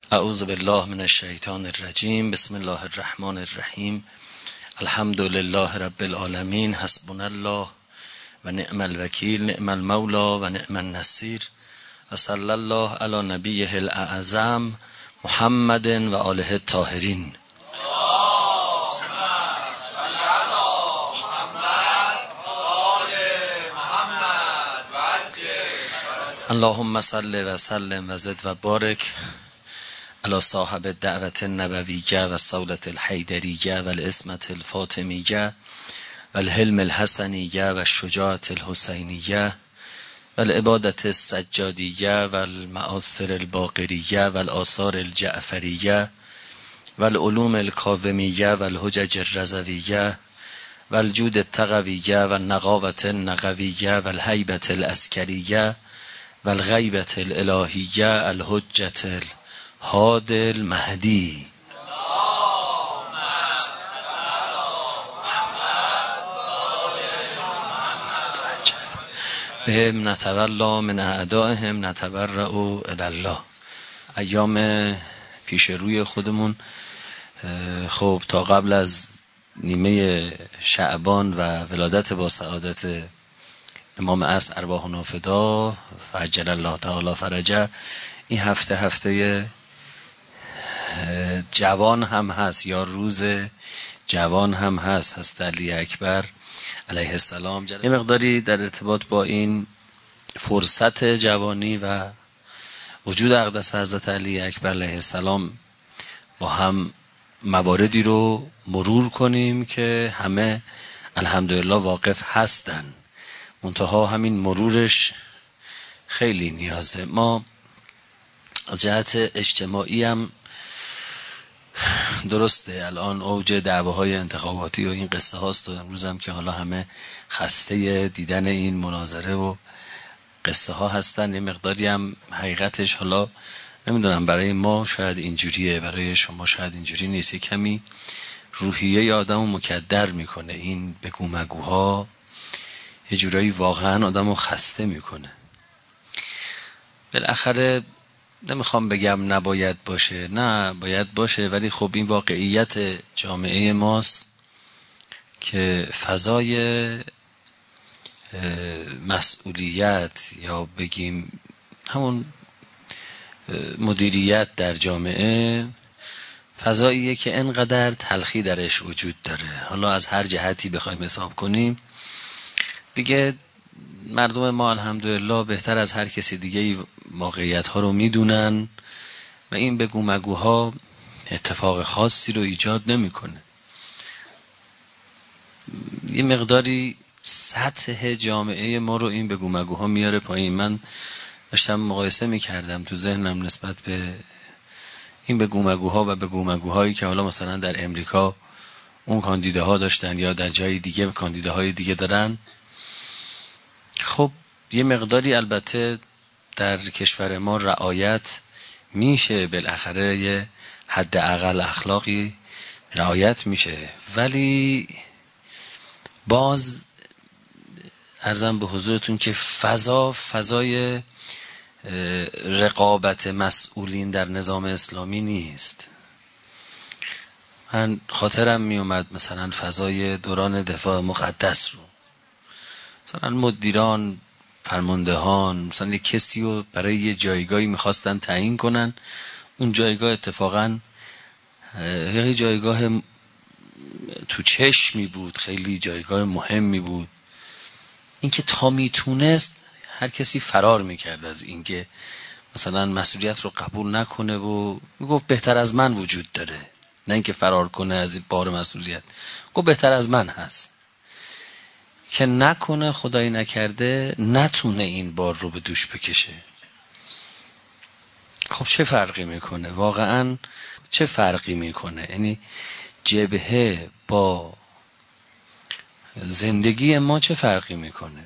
اعوذ بالله من الشیطان الرجیم. بسم الله الرحمن الرحیم. الحمد لله رب العالمین. حسبنا الله و نعم الوکیل، نعم المولا و نعم النصیر. و صلی الله علی نبیه الاعظم محمد و آله الطاهرین. اللهم صل و سلم و زد و بارک علی صاحب الدعوة النبویه و الصولة الحیدریه و العصمة الفاطمیه و الحلم الحسنیه و الشجاعة الحسینیه و العبادة السجادیه و المآثر الباقریه و الآثار الجعفریه و العلوم الکاظمیه و الحجج الرضویه و الجود التقویه و النقاوة النقویه و الهیبة العسکریه و الغیبة الالهیه الحجة الهاد المهدی. بهم نتولا من اعدائهم نتبرأ الی الله. ایام پیش روی خودمون، خب تا قبل از نیمه شعبان و ولادت با سعادت امام عصر ارواحنا فدا فعجل الله تعالی فرجه، این هفته جوان هم هست یا روز جوان هم هست. حضرت علی اکبر علیه السلام یه مقداری در ارتباط با این فرصت جوانی و وجود اقدس حضرت علی اکبر علیه السلام با هم مواردی رو مرور کنیم که همه الحمدلله واقف هستن، منتها همین مرورش خیلی نیازه. ما از جهت اجتماعی هم درسته الان اوج دعواهای انتخاباتی و این قصه هاست و امروز هم که حالا همه خسته دیدن این مناظره و قصه ها هستن. یه مقداری هم حقیقتش حالا نمیدونم، برای ما شاید اینجوریه، برای شما شاید اینجوری نیست. یه کمی روحیه آدمو مکدر میکنه این بگو مگوها، یه جورایی واقعا آدمو خسته میکنه. بالاخره نمیخوام بگم نباید باشه، نه باید باشه، ولی خب این واقعیت جامعه ماست که فضای مسئولیت یا بگیم همون مدیریت در جامعه فضاییه که انقدر تلخی درش وجود داره. حالا از هر جهتی بخوایم حساب کنیم دیگه مردم ما الحمدلله بهتر از هر کسی دیگه واقعیت ها رو میدونن و این بگو مگوها اتفاق خاصی رو ایجاد نمیکنه. یه مقداری سطح جامعه ما رو این بگو مگوها میاره پایین. من داشتم مقایسه میکردم تو ذهنم نسبت به این بگو مگوها و بگو مگوهایی که حالا مثلا در امریکا اون کاندیداها داشتن یا در جای دیگه کاندیداهای دیگه دارن. خب یه مقداری البته در کشور ما رعایت میشه، بالاخره یه حد اقل اخلاقی رعایت میشه، ولی باز عرضم به حضورتون که فضای رقابت مسئولین در نظام اسلامی نیست. من خاطرم میومد مثلا فضای دوران دفاع مقدس رو، مثلا مدیران فرماندهان مثلا یک کسی رو برای یه جایگاهی میخواستن تعیین کنن، اون جایگاه اتفاقا یه جایگاه تو چشمی بود، خیلی جایگاه مهمی بود. اینکه تا میتونست هر کسی فرار میکرد از اینکه مثلا مسئولیت رو قبول نکنه و میگفت بهتر از من وجود داره، نه اینکه فرار کنه از بار مسئولیت، گفت بهتر از من هست که نکنه خدایی نکرده نتونه این بار رو به دوش بکشه. خب چه فرقی میکنه واقعا؟ چه فرقی میکنه؟ یعنی جبهه با زندگی ما چه فرقی میکنه؟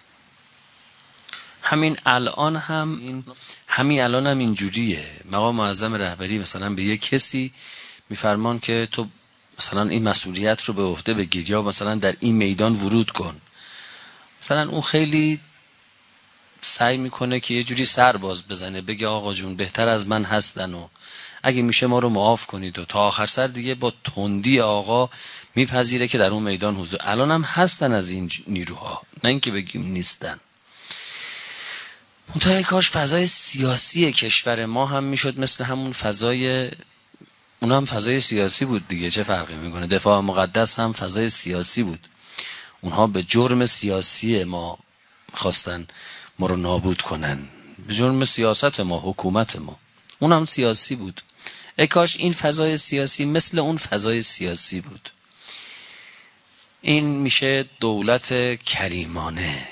همین الان هم اینجوریه. مقام معظم رهبری مثلا به یک کسی میفرمان که تو مثلا این مسئولیت رو به عهده بگیر یا مثلا در این میدان ورود کن. مثلا اون خیلی سعی میکنه که یه جوری سر باز بزنه، بگه آقا جون بهتر از من هستن و اگه میشه ما رو معاف کنید و تا آخر سر دیگه با تندی آقا میپذیره که در اون میدان حضور. الان هم هستن از این نیروها، نه اینکه بگیم نیستن. منتها کاش فضای سیاسی کشور ما هم میشد مثل همون فضای، اون هم فضای سیاسی بود دیگه، چه فرقی میکنه؟ دفاع مقدس هم فضای سیاسی بود. اونها به جرم سیاسی ما خواستن ما رو نابود کنن، به جرم سیاست ما، حکومت ما، اون هم سیاسی بود. ای کاش این فضای سیاسی مثل اون فضای سیاسی بود. این میشه دولت کریمانه.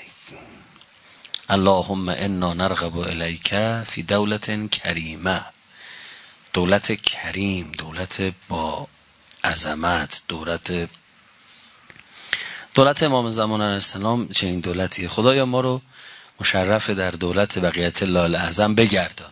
اللهم انا نرغب الیک فی دولت کریمه، دولت کریم، دولت با عظمت، دولت امام زمان علیه السلام. چه این دولتیه. خدایا ما رو مشرف در دولت بقیت الله الاعظم بگردان.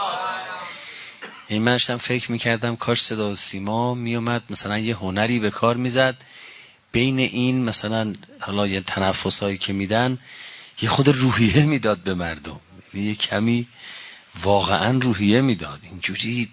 این منشتم فکر میکردم کاش صدا و سیما میومد مثلا یه هنری به کار میزد بین این، مثلا حالا یه تنفسایی که میدن یه خود روحیه میداد به مردم، یه کمی واقعا روحیه میداد. اینجوری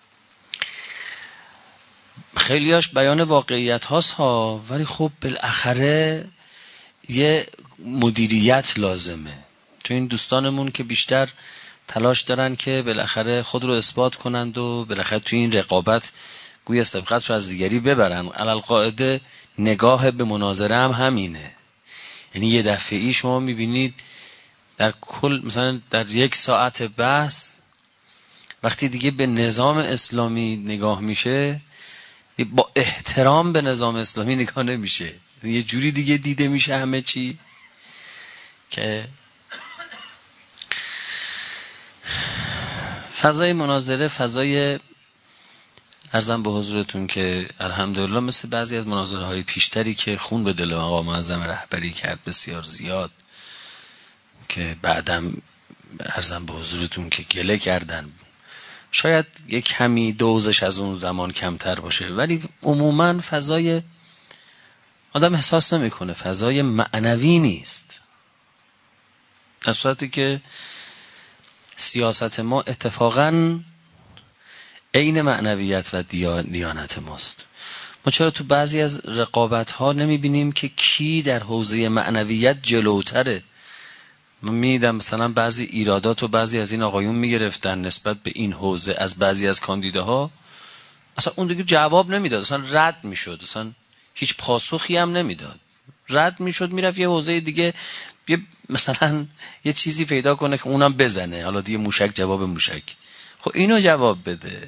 خیلیاش بیان واقعیت هاست ها، ولی خب بالاخره یه مدیریت لازمه. تو این دوستانمون که بیشتر تلاش دارن که بالاخره خود رو اثبات کنند و بالاخره تو این رقابت گویا سبقت رو از دیگری ببرن. علالقاعده نگاه به مناظره هم همینه. یعنی یه دفعی شما میبینید در کل مثلا در 1 ساعت بحث وقتی دیگه به نظام اسلامی نگاه میشه، با احترام به نظام اسلامی نگاه نمیشه، یه جوری دیگه دیده میشه همه چی که فضای مناظره، فضای عرضم به حضورتون که الحمدلله مثل بعضی از مناظره های پیشتری که خون به دل آقا معظم رهبری کرد بسیار زیاد، که بعدم عرضم به حضورتون که گله کردن، شاید یک کمی دوزش از اون زمان کمتر باشه، ولی عموما فضای آدم احساس نمیکنه، فضای معنوی نیست. در صورتی که سیاست ما اتفاقاً عین معنویت و دیانت ماست. ما چرا تو بعضی از رقابت ها نمیبینیم که کی در حوزه معنویت جلوتره؟ من میدم مثلا بعضی ایرادات و بعضی از این آقایون میگرفتن نسبت به این حوزه از بعضی از کاندیداها، اصلا اون دیگه جواب نمیداد، اصلا رد میشد، اصلا هیچ پاسخی هم نمیداد، رد میشد، میرفت یه حوزه دیگه، یه مثلا یه چیزی پیدا کنه که اونم بزنه، حالا دیگه موشک جواب موشک. خب اینو جواب بده.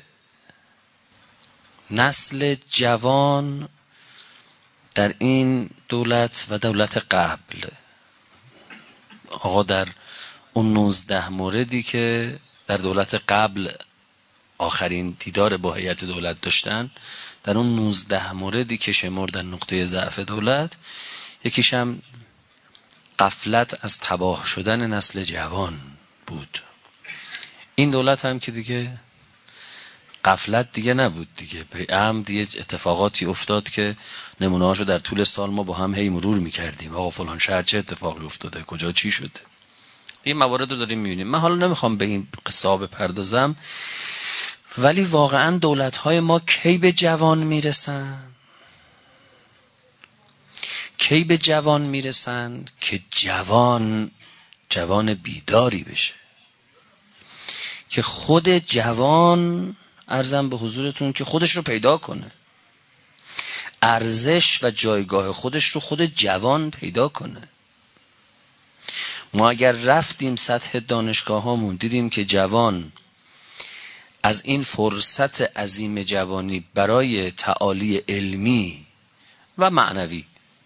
نسل جوان در این دولت و دولت قبل، آقا در اون 19 موردی که در دولت قبل آخرین دیدار با هیئت دولت داشتن، در اون 19 موردی که شمردن نقطه ضعف دولت، یکیش هم غفلت از تباه شدن نسل جوان بود. این دولت هم که دیگه غفلت دیگه نبود دیگه، به عمد یه اتفاقاتی افتاد که نمونه‌هاشو در طول سال ما با هم هی مرور می‌کردیم. آقا فلان شهر چه اتفاقی افتاده، کجا چی شده، این موارد رو داریم می‌بینیم. من حالا نمیخوام به این قصه بپردازم، ولی واقعا دولت‌های ما کی به جوان میرسن؟ کی به جوان میرسن که جوان بیداری بشه، که خود جوان عرضم به حضورتون که خودش رو پیدا کنه، ارزش و جایگاه خودش رو خود جوان پیدا کنه. ما اگر رفتیم سطح دانشگاه هامون دیدیم که جوان از این فرصت عظیم جوانی برای تعالی علمی و معنوی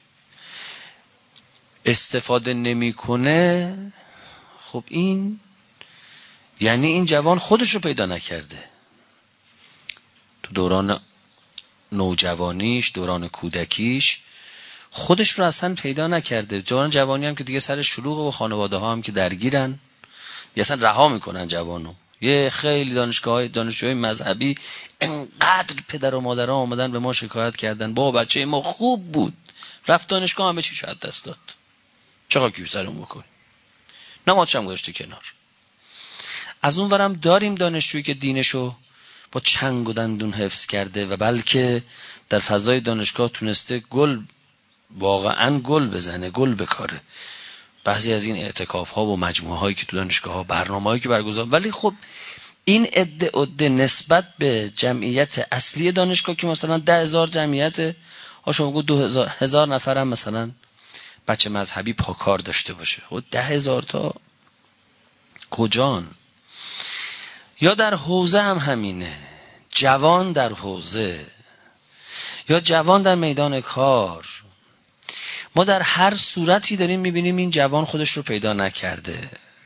استفاده نمیکنه، خب این یعنی این جوان خودش رو پیدا نکرده. تو دوران نوجوانیش، دوران کودکیش خودش رو اصلا پیدا نکرده. جوانی هم که دیگه سر شلوغ و خانواده ها هم که درگیرن دیگه اصلا رها میکنن جوانو. یه خیلی دانشجوهای مذهبی انقدر پدر و مادرها آمدن به ما شکایت کردن بابا بچه ما خوب بود، رفت دانشگاه همه چی شاید دست داد، چه خاکی سرمون بکنیم. نمازش هم گذاشته کنار. از اون ورم داریم دانشجویی که دینشو با چنگ و دندون حفظ کرده و بلکه در فضای دانشگاه تونسته واقعا گل بزنه، گل بکاره. بعضی از این اعتکاف ها و مجموعه هایی که تو دانشگاه ها، برنامه هایی که برگزار، ولی خب این عده نسبت به جمعیت اصلی دانشگاه که مثلا 10,000 جمعیت ها، شما بگو 2,000 نفر هم مثلا بچه مذهبی پاکار داشته باشه، خب 10,000 تا کجان؟ یا در حوزه هم همینه، جوان در حوزه یا جوان در میدان کار، ما در هر صورتی داریم میبینیم این جوان خودش رو پیدا نکرده.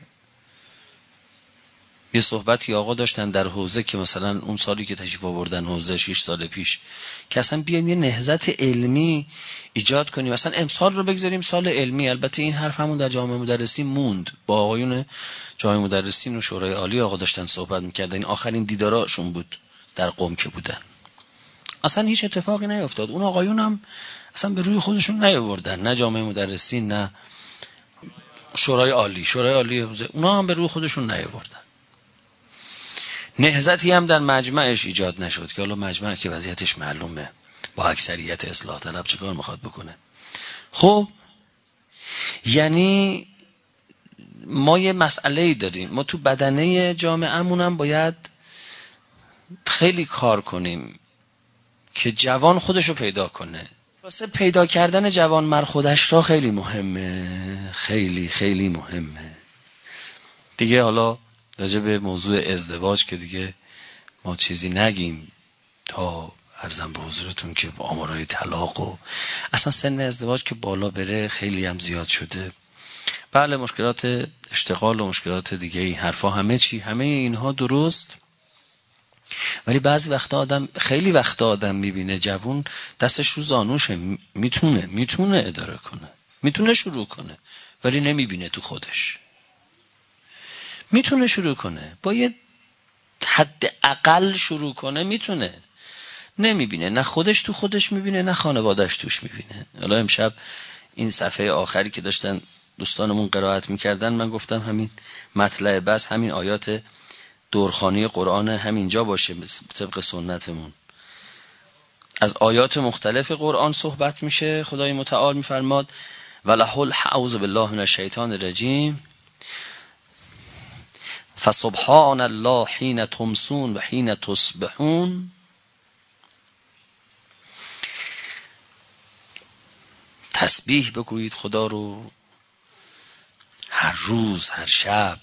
یه صحبتی آقا داشتن در حوزه که مثلا اون سالی که تشریف آوردن حوزه 6 سال پیش که اصلا بیایم یه نهضت علمی ایجاد کنیم، مثلا امسال رو بگذاریم سال علمی. البته این حرف همون در جامعه مدرسین موند، با آقایون جامعه مدرسین و شورای عالی آقا داشتن صحبت میکردن، این آخرین دیداراشون بود در قم که بودن. اصلا هیچ اتفاقی نیفتاد، اون آقایون هم اصلا به روی خودشون نیاوردن، نه جامعه مدرسین نه شورای عالی اونا هم به روی خودشون نیاوردن. نهضتی هم در مجمعش ایجاد نشد که حالا مجمع که وضعیتش معلومه، با اکثریت اصلاح طلب چه کار میخواد بکنه. خب یعنی ما یه مسئله‌ای داریم، ما تو بدنه جامعه‌مون هم باید خیلی کار کنیم که جوان خودشو پیدا کنه. واسه پیدا کردن جوان مر خودش را خیلی مهمه، خیلی خیلی مهمه دیگه. حالا راجع به موضوع ازدواج که دیگه ما چیزی نگیم، تا عرضم به حضورتون که آمارای طلاق و اصلا سن ازدواج که بالا بره خیلی هم زیاد شده. بله مشکلات اشتغال و مشکلات دیگه این حرفا همه اینها درست، ولی بعضی وقتا خیلی وقتا آدم میبینه جوون دستش رو زانوشه، میتونه اداره کنه، میتونه شروع کنه، ولی نمیبینه تو خودش. میتونه شروع کنه، با یه حد اقل شروع کنه میتونه، نمیبینه، نه خودش تو خودش میبینه نه خانوادهش توش میبینه. حالا امشب این صفحه آخری که داشتن دوستانمون قرائت میکردن، من گفتم همین مطلع بس همین آیات دورخانی قرآن همینجا باشه طبق سنتمون. از آیات مختلف قرآن صحبت میشه. خدای متعال میفرماد اعوذ بالله من الشیطان الرجیم فسبحان الله حین تمسون و حین تصبحون. تسبیح بگویید خدا رو هر روز هر شب.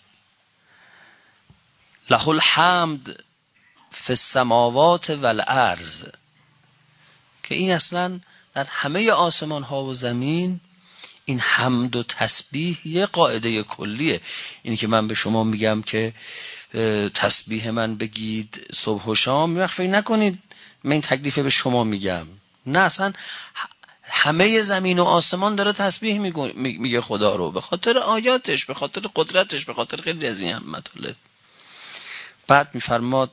له الحمد فی السماوات والارض، که این اصلا در همه آسمان ها و زمین این حمد و تسبیح یه قاعده کلیه. اینی که من به شما میگم که تسبیح من بگید صبح و شام، فکر نکنید من این تکلیف به شما میگم، نه، اصلا همه زمین و آسمان داره تسبیح میگه خدا رو، به خاطر آیاتش، به خاطر قدرتش، به خاطر خیلی از این مطالب. بعد میفرماد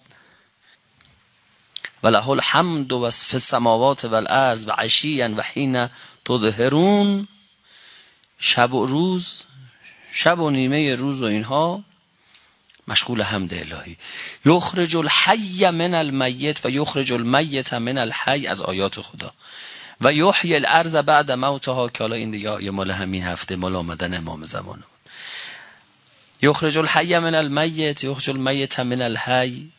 وله الحمد و فی السماوات والارض و عشیا و حین تظهرون. شب و روز، شب و نیمه روز و اینها مشغول حمد الهی. یخرج الحی من المیت و یخرج المیت من الحی، از آیات خدا. و یحیی الارض بعد موتها، که حالا این دیگه یه مال همین هفته، مال آمدن امام زمانه. یخرج الحی من المیت، یخرج المیت من الحی،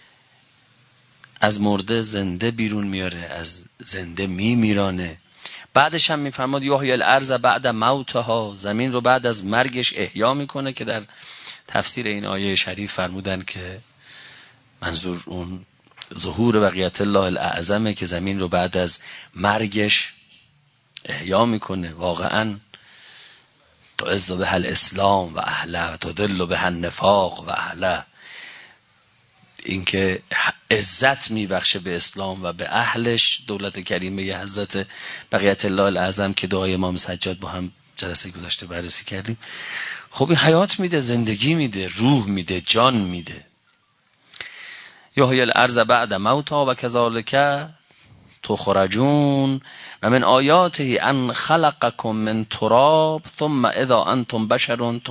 از مرده زنده بیرون میاره، از زنده میمیرانه. بعدش هم میفرماد یحیی الارض بعد موتها، زمین رو بعد از مرگش احیا میکنه، که در تفسیر این آیه شریف فرمودن که منظور اون ظهور بقیت الله الاعظمه که زمین رو بعد از مرگش احیا میکنه. واقعا تعز به الاسلام و اهله و تذل به النفاق و اهله، این که عزت میبخشه به اسلام و به اهلش. دولت کریمه حضرت بقیت الله الاعظم که دعای امام سجاد با هم جلسه گذاشته بررسی کردیم، خب این حیات میده، زندگی میده، روح میده، جان میده. یحیی الارض بعد موتها و کذالک تخرجون و من آیاته ان خلقکم من تراب ثم اذا انتم بشر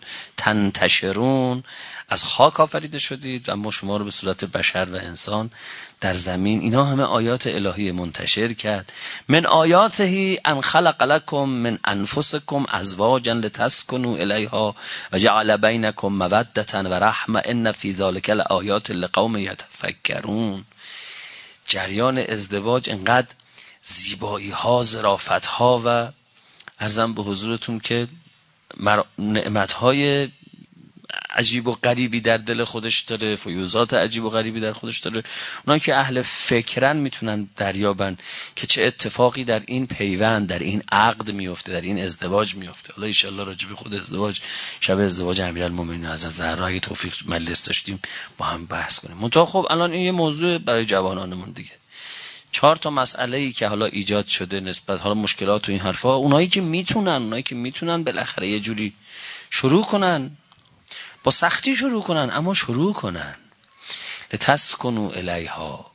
تنتشرون. از خاک آفریده شدید و ما شما رو به صورت بشر و انسان در زمین. اینا همه آیات الهی منتشر کرد. من آیاته ان خلق لکم من انفسکم ازواجا لتسکنوا الیها و جعل بینکم مودة و رحمة ان فی ذلک لآیات لقوم یتفکرون. جریان ازدواج انقدر زیبایی ها، ظرافت ها و عرضم به حضورتون که نعمت های عجیب و غریبی در دل خودش داره، فیوزات عجیب و غریبی در خودش داره. اونا که اهل فکرن میتونن دریابن که چه اتفاقی در این پیوند، در این عقد میفته، در این ازدواج میفته. حالا ان شاء الله راجع به خود ازدواج، شب ازدواج امیرالمومنین حضرت زهرا اگه توفیق مجلس داشتیم با هم بحث کنیم. منتها خب الان این یه موضوع برای جوانانمون دیگه. 4 مسئله‌ای که حالا ایجاد شده نسبت حالا مشکلات و این حرفا، اونایی که میتونن بالاخره یه جوری شروع کنن، با سختی شروع کنن اما شروع کنن. لتسکنوا الیها.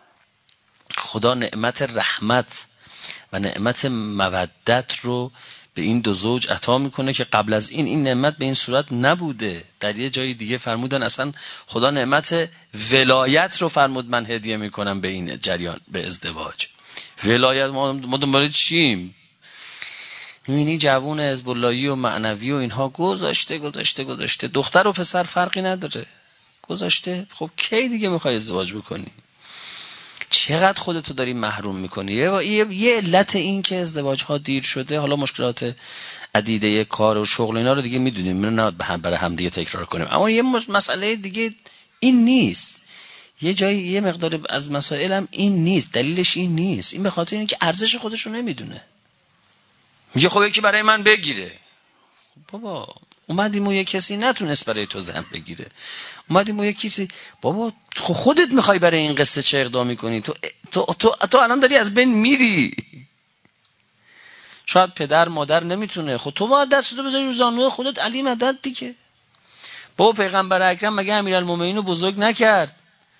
خدا نعمت رحمت و نعمت مودت رو به این دو زوج عطا میکنه که قبل از این نعمت به این صورت نبوده. در یه جای دیگه فرمودن اصلا خدا نعمت ولایت رو فرمود من هدیه میکنم به این جریان، به ازدواج. ولایت ما دنبال چیم؟ میبینی جوون حزب اللهی و معنوی و اینها گذاشته دختر و پسر فرقی نداره، گذاشته. خب کی دیگه میخوای ازدواج بکنی؟ چقدر خودتو داری محروم میکنی؟ یه علت این که ازدواج ها دیر شده، حالا مشکلات عدیده کار و شغل اینا رو دیگه میدونیم، نه برای هم دیگه تکرار کنیم، اما یه مسئله دیگه این نیست. یه جایی یه مقدار از مسائل هم این نیست، دلیلش این نیست. این به خاطر اینه که ارزش خودش رو نمیدونه. میگه خب یکی برای من بگیره. بابا اومدیم و یه کسی نتونست برای تو زن بگیره، اومدیم و یه کسی، بابا خودت میخوای برای این قصه چه اقدامی کنی؟ تو الان داری از بین میری. شاید پدر مادر نمیتونه، خب تو باید دستتو بذاری رو زانوی خودت، علی مدد دیگه. بابا پیغمبر اکرم مگه امیرالمومنین رو بزرگ نکرد؟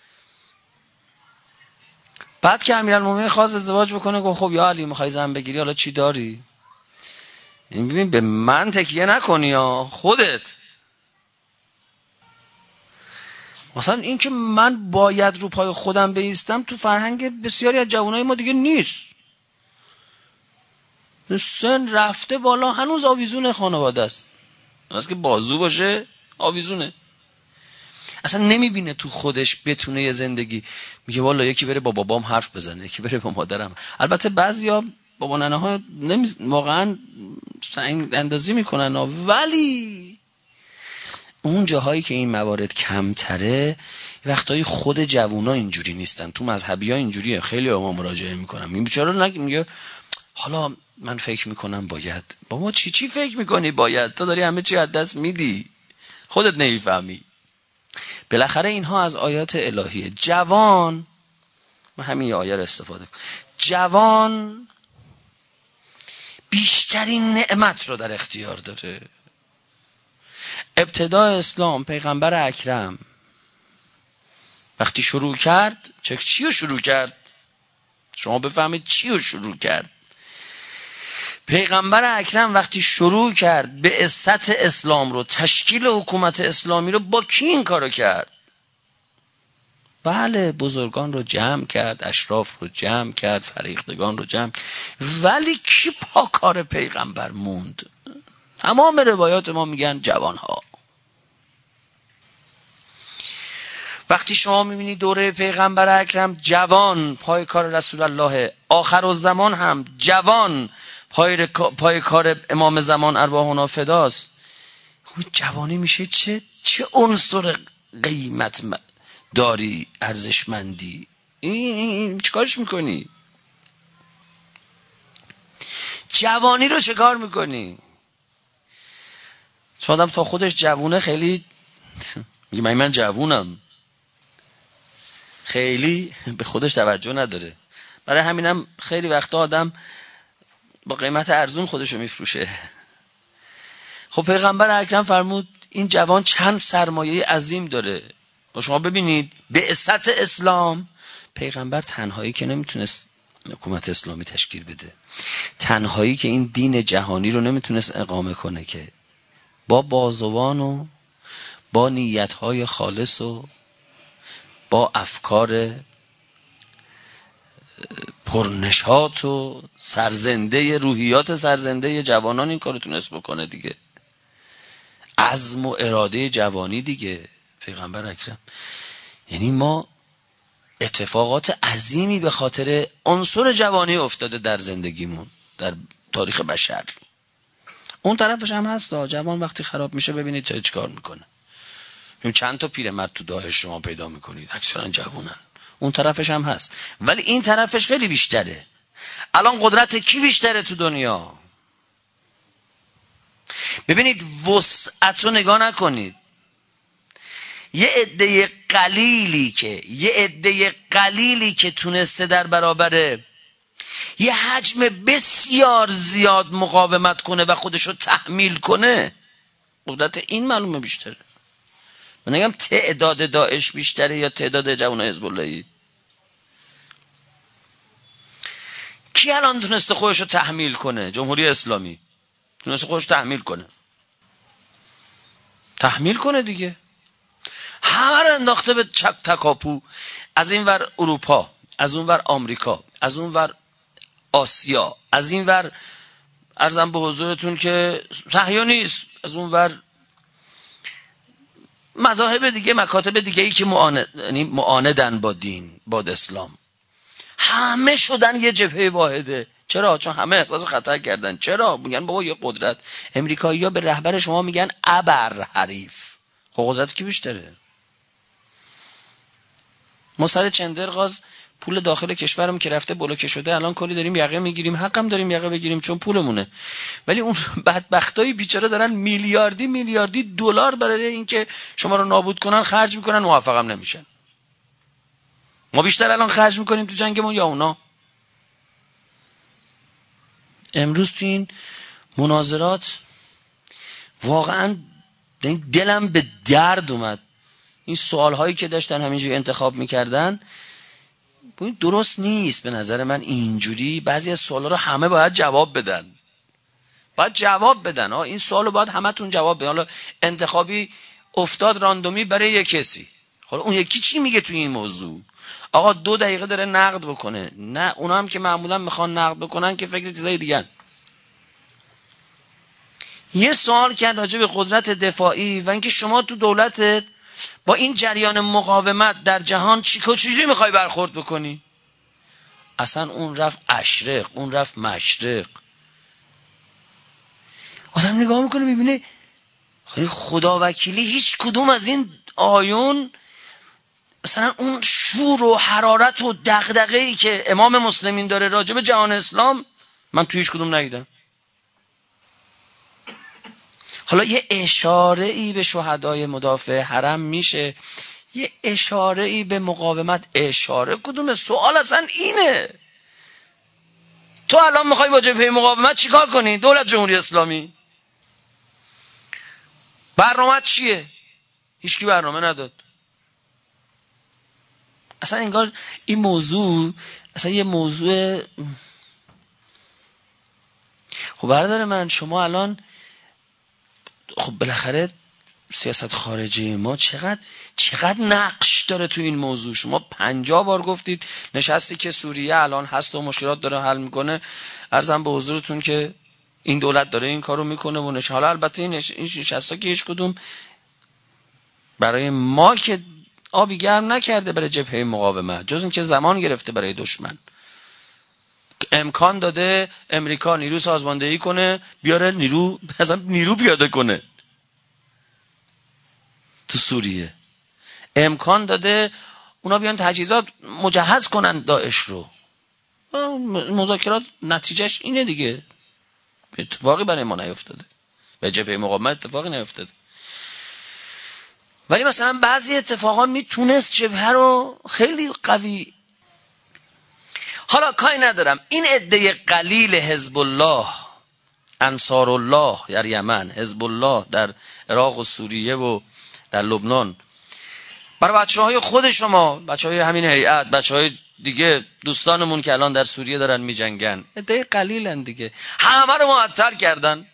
بعد که امیرالمومنین خواست ازدواج بکنه گفت خب یا علی میخوای زن بگیری، حالا چی داری؟ این ببین به من تکیه نکنی یا خودت. مثلا این که من باید رو پای خودم بایستم تو فرهنگ بسیاری از جوانای ما دیگه نیست. سن رفته بالا، هنوز آویزون خانواده است. هنوز که بازو باشه آویزونه. اصلا نمیبینه تو خودش بتونه یه زندگی. میگه والا یکی بره با بابام حرف بزنه، یکی بره با مادرم. البته بعضیا بابا ننه ها واقعا سنگ اندازی میکنن، ولی اون جاهایی که این موارد کمتره وقتایی خود جوونا اینجوری نیستن. تو مذهبی ها اینجوریه، خیلی با ما مراجعه میکنن. میگه حالا من فکر میکنم باید. بابا چی فکر میکنی باید؟ تو داری همه چی از دست میدی، خودت نمیفهمی. بالاخره اینها از آیات الهیه. جوان، من همین یه آیه رو استفاده کنم، جوان بیشترین نعمت رو در اختیار داره. ابتدای اسلام پیغمبر اکرم وقتی شروع کرد، چی رو شروع کرد؟ شما بفهمید چی رو شروع کرد. پیغمبر اکرم وقتی شروع کرد به بعثت اسلام رو، تشکیل حکومت اسلامی رو، با کی این کارو کرد؟ بله بزرگان رو جمع کرد، اشراف رو جمع کرد، فریختگان رو جمع کرد، ولی کی پا کار پیغمبر موند؟ تمام روایات ما میگن جوانها. وقتی شما میبینی دوره پیغمبر اکرم جوان پای کار رسول الله، آخرالزمان هم جوان پای کار امام زمان ارواحنا فداست. جوانی میشه چه عنصر قیمت داری، ارزشمندی. این چیکارش میکنی؟ جوانی رو چه کار میکنی؟ چون آدم تا خودش جوونه خیلی میگه من جوونم، خیلی به خودش توجه نداره. برای همینم خیلی وقتا آدم با قیمت ارزون خودشو میفروشه. خب پیغمبر اکرم فرمود این جوان چند سرمایه عظیم داره. و شما ببینید بعثت اسلام، پیغمبر تنهایی که نمیتونست حکومت اسلامی تشکیل بده. تنهایی که این دین جهانی رو نمیتونست اقامه کنه که با بازوان و با نیتهای خالص و با افکار پرنشاط و سرزنده، روحیات سرزنده جوانان این کارو تونست بکنه دیگه. عزم و اراده جوانی دیگه. پیغمبر اکرم، یعنی ما اتفاقات عظیمی به خاطر عنصر جوانی افتاده در زندگیمون، در تاریخ بشر. اون طرفش هم هست، جوان وقتی خراب میشه ببینید چه کار میکنه. چند تا پیرمرد تو داعش شما پیدا میکنید اکثرا جوانن. اون طرفش هم هست، ولی این طرفش خیلی بیشتره. الان قدرت کی بیشتره تو دنیا؟ ببینید وسعت رو نگاه نکنید. یه عده قلیلی که تونسته در برابر یه حجم بسیار زیاد مقاومت کنه و خودشو تحمیل کنه، قدرت این معلومه بیشتره. من نگم تعداد داعش بیشتره یا تعداد جوانای حزب اللهی. کی الان تونسته خودشو تحمیل کنه؟ جمهوری اسلامی تونسته خودشو تحمیل کنه دیگه. همه رو انداخته به چپ تکاپو، از این ور اروپا، از اون ور آمریکا، از اون ور آسیا، از این ور عرضم به حضورتون که صهیونیست، از اون ور مذاهب دیگه، مکاتب دیگه ای که معاندن با دین، با اسلام. همه شدن یه جبهه واحده. چرا؟ چون همه احساس خطر کردن. چرا؟ میگن بابا یه قدرت. امریکایی‌ها به رهبر شما میگن ابر حریف. خب قدرت کی بیشتره؟ ما سر چندرغاز پول داخل کشورم که رفته بلوکه شده، الان کلی داریم یقه میگیریم، حقم داریم یقه بگیریم چون پولمونه. ولی اون بدبختای بیچاره دارن میلیاردی دلار برای اینکه شما رو نابود کنن خرج میکنن، موفقم نمیشن. ما بیشتر الان خرج میکنیم تو جنگمون یا اونا؟ امروز تو این مناظرات واقعا دلم به درد اومد. این سوالهایی که داشتن همینجوری انتخاب میکردن درست نیست به نظر من. اینجوری بعضی از سوالا رو همه باید جواب بدن. این سوالو باید همتون جواب بدن. حالا انتخابی افتاد راندومی برای یک کسی، حالا اون یکی چی میگه تو این موضوع؟ آقا 2 دقیقه داره نقد بکنه. نه، اونا هم که معمولا میخوان نقد بکنن که فکر چیزای دیگه. یه سوال کرد راجع به قدرت دفاعی و اینکه شما تو دولتت با این جریان مقاومت در جهان چجوری میخوای برخورد بکنی؟ اصلا اون رفت اشرق، اون رفت مشرق. آدم نگاه میکنه میبینه خدا وکیلی هیچ کدوم از این آیون مثلا اون شور و حرارت و دغدغه‌ای که امام مسلمین داره راجع به جهان اسلام من توی هیچ کدوم ندیدم. حالا یه اشاره ای به شهدای مدافع حرم میشه، یه اشاره ای به مقاومت. اشاره کدومه؟ سوال اصلا اینه. تو الان میخوای با جبهه مقاومت چیکار کنی؟ دولت جمهوری اسلامی برنامه چیه؟ هیچکی برنامه نداد. اصلا انگار این موضوع اصلا یه موضوع. خب برادر من، شما الان خب بالاخره سیاست خارجی ما چقدر نقش داره تو این موضوع. شما 50 بار گفتید نشستی که سوریه الان هست و مشکلات داره حل میکنه. عرضم به حضورتون که این دولت داره این کارو میکنه و حالا البته این نشستا که هیچ کدوم برای ما که آبی گرم نکرده برای جبهه مقاومت، جز این که زمان گرفته برای دشمن. امکان داده امریکا نیرو سازماندهی کنه، بیاره نیرو پیاده کنه تو سوریه. امکان داده اونا بیان تجهیزات مجهز کنن داعش رو. مذاکرات نتیجهش اینه دیگه. اتفاقی برای ما نیفتاده، به جبهه مقاومت اتفاقی نیفتاده. ولی مثلا بعضی اتفاقات میتونست جبهه رو خیلی قوی. حالا کاری ندارم این عده قلیل حزب الله، انصار الله در یمن، حزب الله در عراق و سوریه و در لبنان، برای بچه‌های خود شما، بچه‌های همین هیئت، بچه‌های دیگه دوستانمون که الان در سوریه دارن میجنگن عده قلیلن دیگه، همه رو معطل کردن.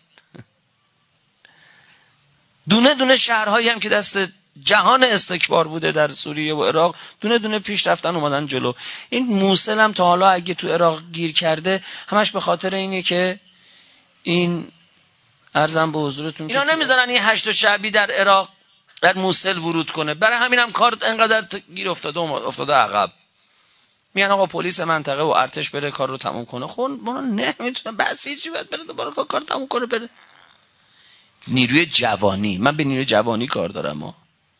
دونه دونه شهرهایی هم که دست جهان استکبار بوده در سوریه و عراق دونه دونه پیش رفتن اومدن جلو. این موصل هم تا حالا اگه تو عراق گیر کرده همش به خاطر اینه که این عرضم به حضورتون اینا نمیذارن این هشت شعبی در عراق در موصل ورود کنه، برای همین هم کار انقدر گیر افتاده عقب. میگن آقا پلیس منطقه و ارتش بره کار رو تموم کنه. خب ما نمیتونه بسیجی باید بره دوباره کار تموم کنه بره. نیروی جوانی، من به نیروی جوانی کار دارم.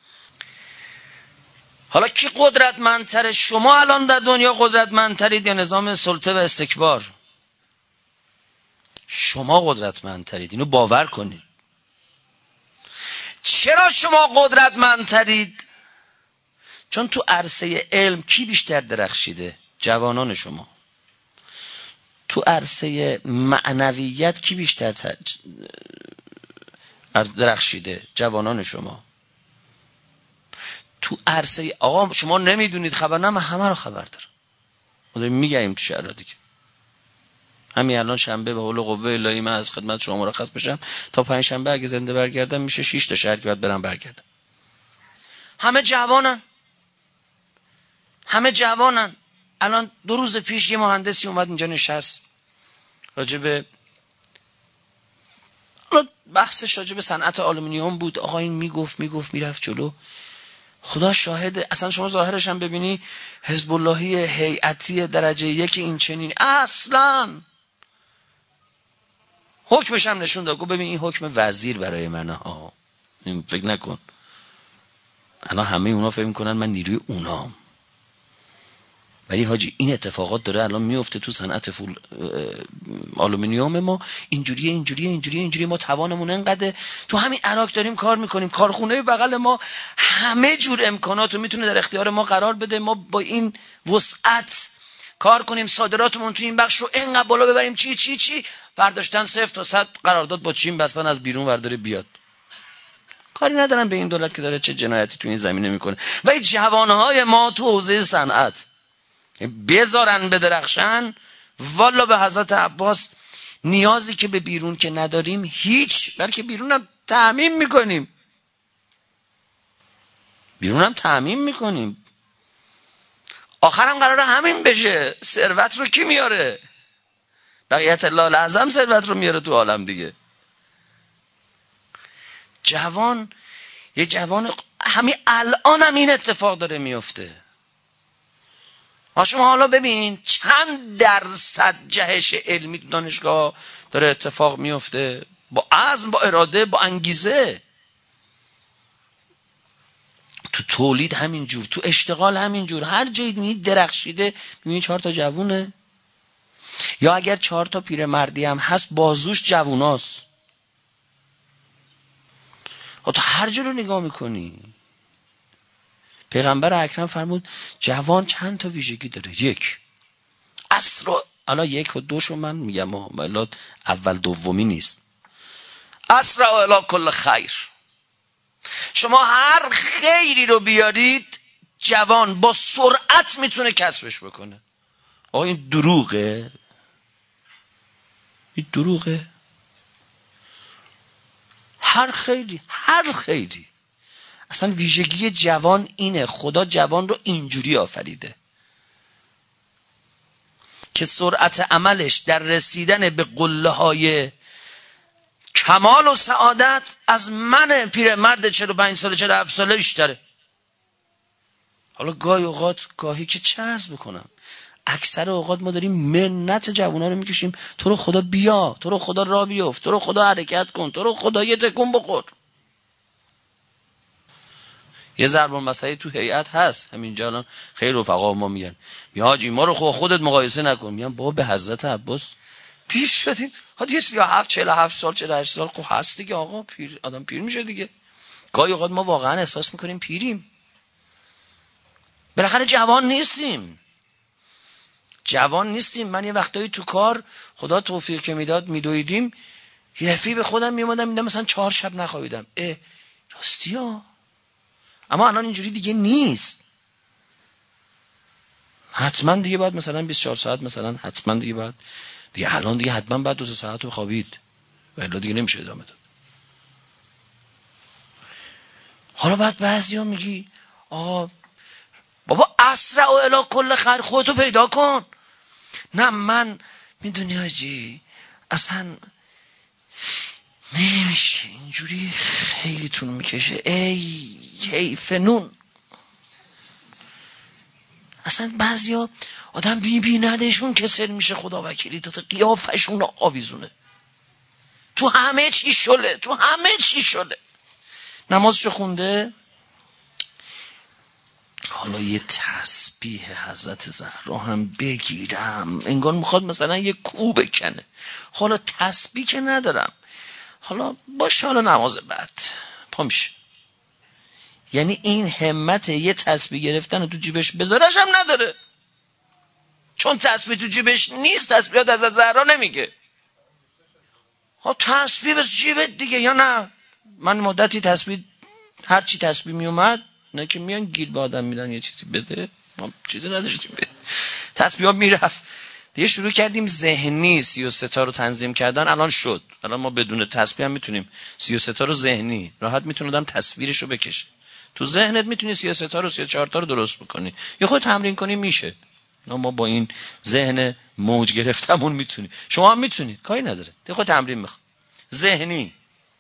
حالا کی قدرتمندتره؟ شما الان در دنیا قدرتمندترید یا نظام سلطه و استکبار؟ شما قدرتمندترید، اینو باور کنید. چرا شما قدرتمندترید؟ چون تو عرصه علم کی بیشتر درخشیده؟ جوانان شما. تو عرصه معنویت کی بیشتر درخشیده؟ جوانان شما. تو عرصه آقا شما نمیدونید خبر نه، من همه رو خبر دارم. ما داریم میگیم تو شهرها دیگه. همین الان شنبه به حول قوه الهی من از خدمت شما مرخص بشم تا پنج شنبه اگه زنده برگردم میشه 6 تا شهر که باید برم برگردم. همه جوانن. الان 2 روز پیش یه مهندسی اومد اینجا نشست راجب بحثش راجب صنعت آلومینیوم بود. آقا این میگفت میرفت جلو. خدا شاهده اصلا شما ظاهرش هم ببینی حزب اللهی هیئتی درجه 1 این چنین اصلا حکمش هم نشون داد. گفت ببین این حکم وزیر برای منه ها، این فکر نکن. الان همه اونا فکر میکنن من نیروی اونام، ولی حاجی این اتفاقات داره الان میفته تو صنعت آلومینیوم ما. اینجوریه ما توانمون انقدر. تو همین عراق داریم کار میکنیم، کارخونه بغل ما همه جور امکانات رو میتونه در اختیار ما قرار بده. ما با این وسعت کار کنیم، صادراتمون تو این بخش رو انقدر بالا ببریم. چی برداشتن 0 تا 100 قرارداد با چین بستن از بیرون ورداره بیاد. کاری ندارن به این دولت که داره چه جنایتی تو این زمینه میکنه. ولی جوانهای ما تو حوزه صنعت بذارن بدرخشن. والا به حضرت عباس نیازی که به بیرون که نداریم هیچ، بلکه بیرونم تأمین میکنیم. آخرم قراره همین بشه. ثروت رو کی میاره؟ بقیت الله الاعظم ثروت رو میاره تو عالم دیگه. یه جوان همین الان هم این اتفاق داره میفته. شما حالا ببین چند درصد جهش علمی تو دانشگاه داره اتفاق میفته، با عزم، با اراده، با انگیزه. تو تولید همینجور، تو اشتغال همینجور، هر جایی میبینید درخشیده میبینید 4 تا جوونه، یا اگر 4 تا پیرمردی هم هست بازوش جووناست. تو هر جا رو نگاه میکنی پیغمبر اکرم فرمود جوان چند تا ویژگی داره. 1 اسرع، الان 1 و 2 شو من میگم اول دومی نیست. اسرع الی کل خیر. شما هر خیری رو بیارید جوان با سرعت میتونه کسبش بکنه. آقا این دروغه؟ این دروغه؟ هر خیری اصلا ویژگی جوان اینه. خدا جوان رو اینجوری آفریده که سرعت عملش در رسیدن به قله‌های کمال و سعادت از من پیرمرد 45 ساله 47 ساله بیشتره. حالا گاهی که چه عرض بکنم، اکثر اوقات ما داریم منت جوونا رو میکشیم تو رو خدا بیا، تو رو خدا راه بیفت، تو رو خدا حرکت کن، تو رو خدا یه تکون بخور. یه ضرب المثلی تو هیئت هست همینجا الان خیلی رفقا ما میگن حاجی ما رو خودت مقایسه نکن. میگم بابا به حضرت عباس پیر شدیم. یه 37 47 سال 48 سال خب هست دیگه آقا، آدم پیر میشه دیگه. گاهی اوقات ما واقعا احساس میکنیم پیریم. بالاخره جوان نیستیم. من یه وقتایی تو کار خدا توفیق که میداد میدویدیم یه دفعه به خودم میومدم میدم مثلا 4 شب نخوابیدم. راستی ها، اما الان اینجوری دیگه نیست. حتما دیگه باید مثلا 24 ساعت مثلا حتما دیگه باید دیگه الان دیگه حتما باید 2 ساعت بخوابید و الا دیگه نمیشه ادامه داد. حالا بعد بعضیا میگی آقا بابا اسرع و الی کل خیر، خودتو پیدا کن. نه من میدونی حاجی اصلا نمیشه اینجوری، خیلی طول میکشه. ای فنون. اصلا بعضیا آدم بیندشون کسل میشه، خدا وکیلی تا قیافشون آویزونه، تو همه چی شله، تو همه چی شله. نمازشو خونده، حالا یه تسبیح حضرت زهرا هم بگیرم انگار میخواد مثلا یه کو بکنه. حالا تسبیح که ندارم، حالا باشه حالا نماز بعد پا میشه. یعنی این همت یه تسبیح گرفتن تو جیبش بذارش هم نداره، چون تسبیح تو جیبش نیست. تسبیحات از زهرا نمیگه ها تسبیح بس جیبت دیگه، یا نه؟ من مدتی تسبیح هر چی تسبیح میومد نه که میان گیر به آدم میدن یه چیزی بده، ما چیزی نداشتیم بده، تسبیح ها میرفت دیگه. شروع کردیم ذهنی 33 تا رو تنظیم کردن. الان شد، الان ما بدون تسبیح هم میتونیم 33 تا رو ذهنی راحت میتونه آدم تصویرش رو بکشه. تو ذهنت میتونی 33 تا رو 34 تا رو درست بکنی، یا خود تمرین کنی میشه. ما با این ذهن موج گرفتمون میتونی، شما هم میتونید، کاری نداره دیگه، خود تمرین میخواد ذهنی.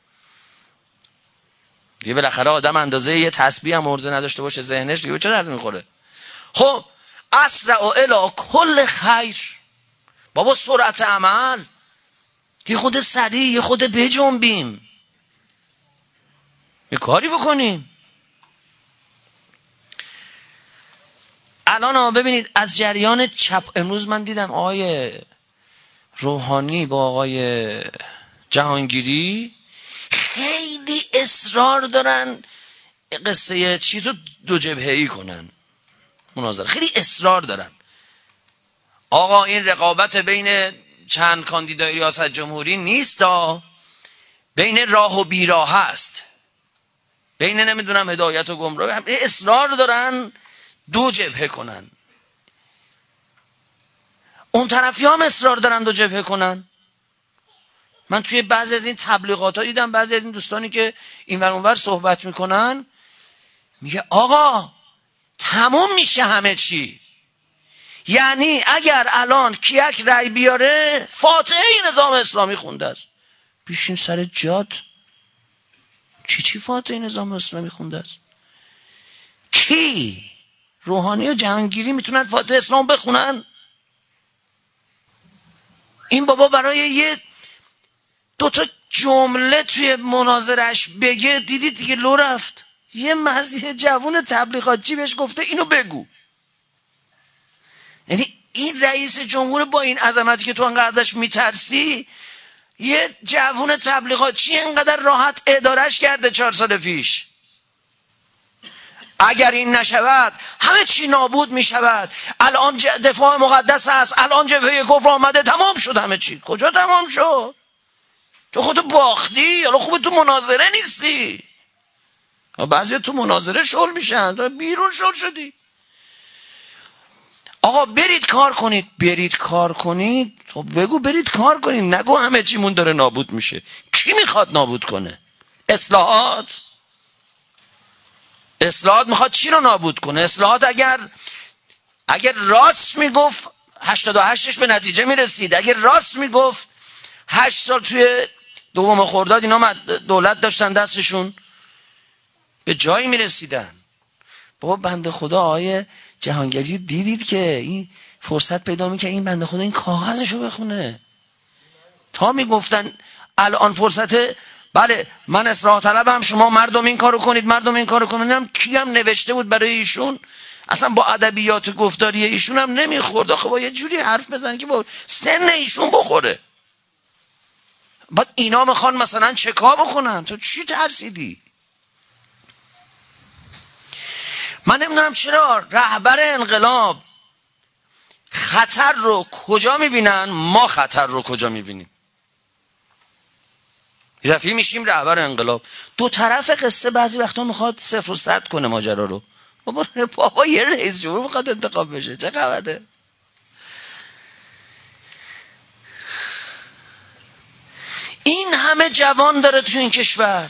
دیگه بالاخره آدم اندازه یه تسبیح هم ارزه نداشته باشه ذهنش دیگه چه درد میخوره. خب اسرع و الی کل خیر، بابا سرعت عمل، یه خود سریع، یه خود بجنبیم، یه کاری بکنیم. الان ببینید از جریان چپ، امروز من دیدم آقای روحانی با آقای جهانگیری خیلی اصرار دارن قصه چیز رو دو جبهه‌ای کنن، مناظره خیلی اصرار دارن. آقا این رقابت بین چند کاندیدای ریاست جمهوری نیست، بین راه و بیراه هست، بین نمیدونم هدایت و گمراه. اصرار دارن دو جبهه کنن، اون طرفی هم اصرار دارن دو جبهه کنن. من توی بعضی از این تبلیغات ها دیدم بعضی از این دوستانی که این ور اون ور صحبت میکنن میگه آقا تموم میشه همه چی، یعنی اگر الان کیک رأی بیاره فاتحه نظام اسلامی خونده است. بیشین سر جات، چی فاتحه نظام اسلامی خونده است؟ کی؟ روحانی و جهانگیری میتونن فاتحه اسلام بخونن؟ این بابا برای یه دوتا جمله توی مناظرش بگه دیدید دیگه لو رفت. یه مزیه جوون تبلیغاتچی بهش گفته اینو بگو. یعنی این رئیس جمهور با این عظمتی که تو انقدر ازش میترسی، یه جوون تبلیغاتچی اینقدر راحت ادارش کرده 4 سال پیش. اگر این نشود همه چی نابود میشود. الان دفاع مقدس هست، الان جبهه کفر آمده، تمام شد همه چی. کجا تمام شد؟ تو خودت باختی، حالا خوبه تو مناظره نیستی. بعضی تو مناظره شل میشن، تو بیرون شل شدی. آقا برید کار کنید، برید کار کنید. تو بگو برید کار کنید، نگو همه چیمون داره نابود میشه. کی میخواد نابود کنه؟ اصلاحات میخواد چی رو نابود کنه؟ اصلاحات اگر راست میگفت 88ش به نتیجه میرسید. اگر راست میگفت 8 سال توی دوم خرداد اینا دولت داشتن دستشون به جایی میرسیدن. بابا بنده خدا آقای جهانگیری دیدید که این فرصت پیدا میکنه این بنده خدا این کاغذشو بخونه. تا میگفتن الان فرصت، بله من اصلاح طلبم، شما مردم این کارو کنید، مردم این کارو کنید. کی هم نوشته بود برای ایشون؟ اصلا با ادبیات گفتاری ایشون هم نمیخورد. آخه با یه جوری حرف بزن که با سن ایشون بخوره. بعد اینا میخوان مثلا چه کار بکنن؟ تو چی ترسیدی؟ من نمیدونم چرا رهبر انقلاب خطر رو کجا میبینن، ما خطر رو کجا میبینیم. رفیع میشیم رهبر انقلاب. دو طرف قصه بعضی وقتا میخواد 0 و 100 کنه ماجرا رو. بابا یه رئیس جمهور میخواد انتخاب بشه، چه خبره؟ این همه جوان داره تو این کشور.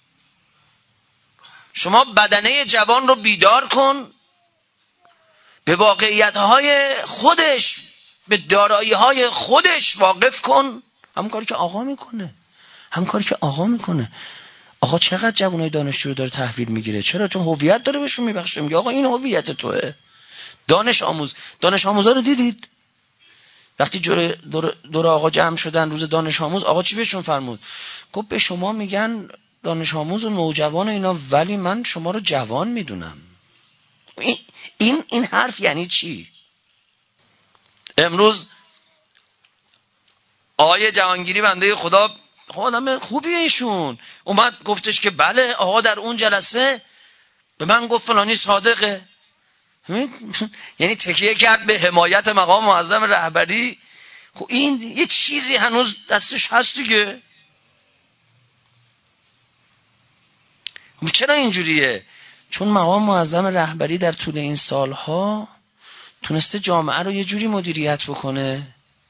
شما بدنه جوان رو بیدار کن، به واقعیت‌های خودش، به دارایی‌های خودش واقف کن. همون کاری که آقا میکنه. آقا چقدر جوانای دانشجو رو داره تحویل میگیره؟ چرا؟ چون هویت داره بهشون میبخشه، میگه آقا این هویت توئه. دانش آموزا رو دیدید وقتی دور آقا جمع شدن روز دانش آموز، آقا چی بهشون فرمود؟ گفت به شما میگن دانش آموز و نوجوان اینا، ولی من شما رو جوان میدونم. این حرف یعنی چی؟ امروز آقای جهانگیری بنده خدا آدم خوبیه، ایشون اومد گفتش که بله آقا در اون جلسه به من گفت فلانی صادقه. یعنی تکیه کرد به حمایت مقام معظم رهبری. خب این یه چیزی هنوز دستش هست دیگه. چرا اینجوریه؟ چون مقام معظم رهبری در طول این سالها تونسته جامعه رو یه جوری مدیریت بکنه،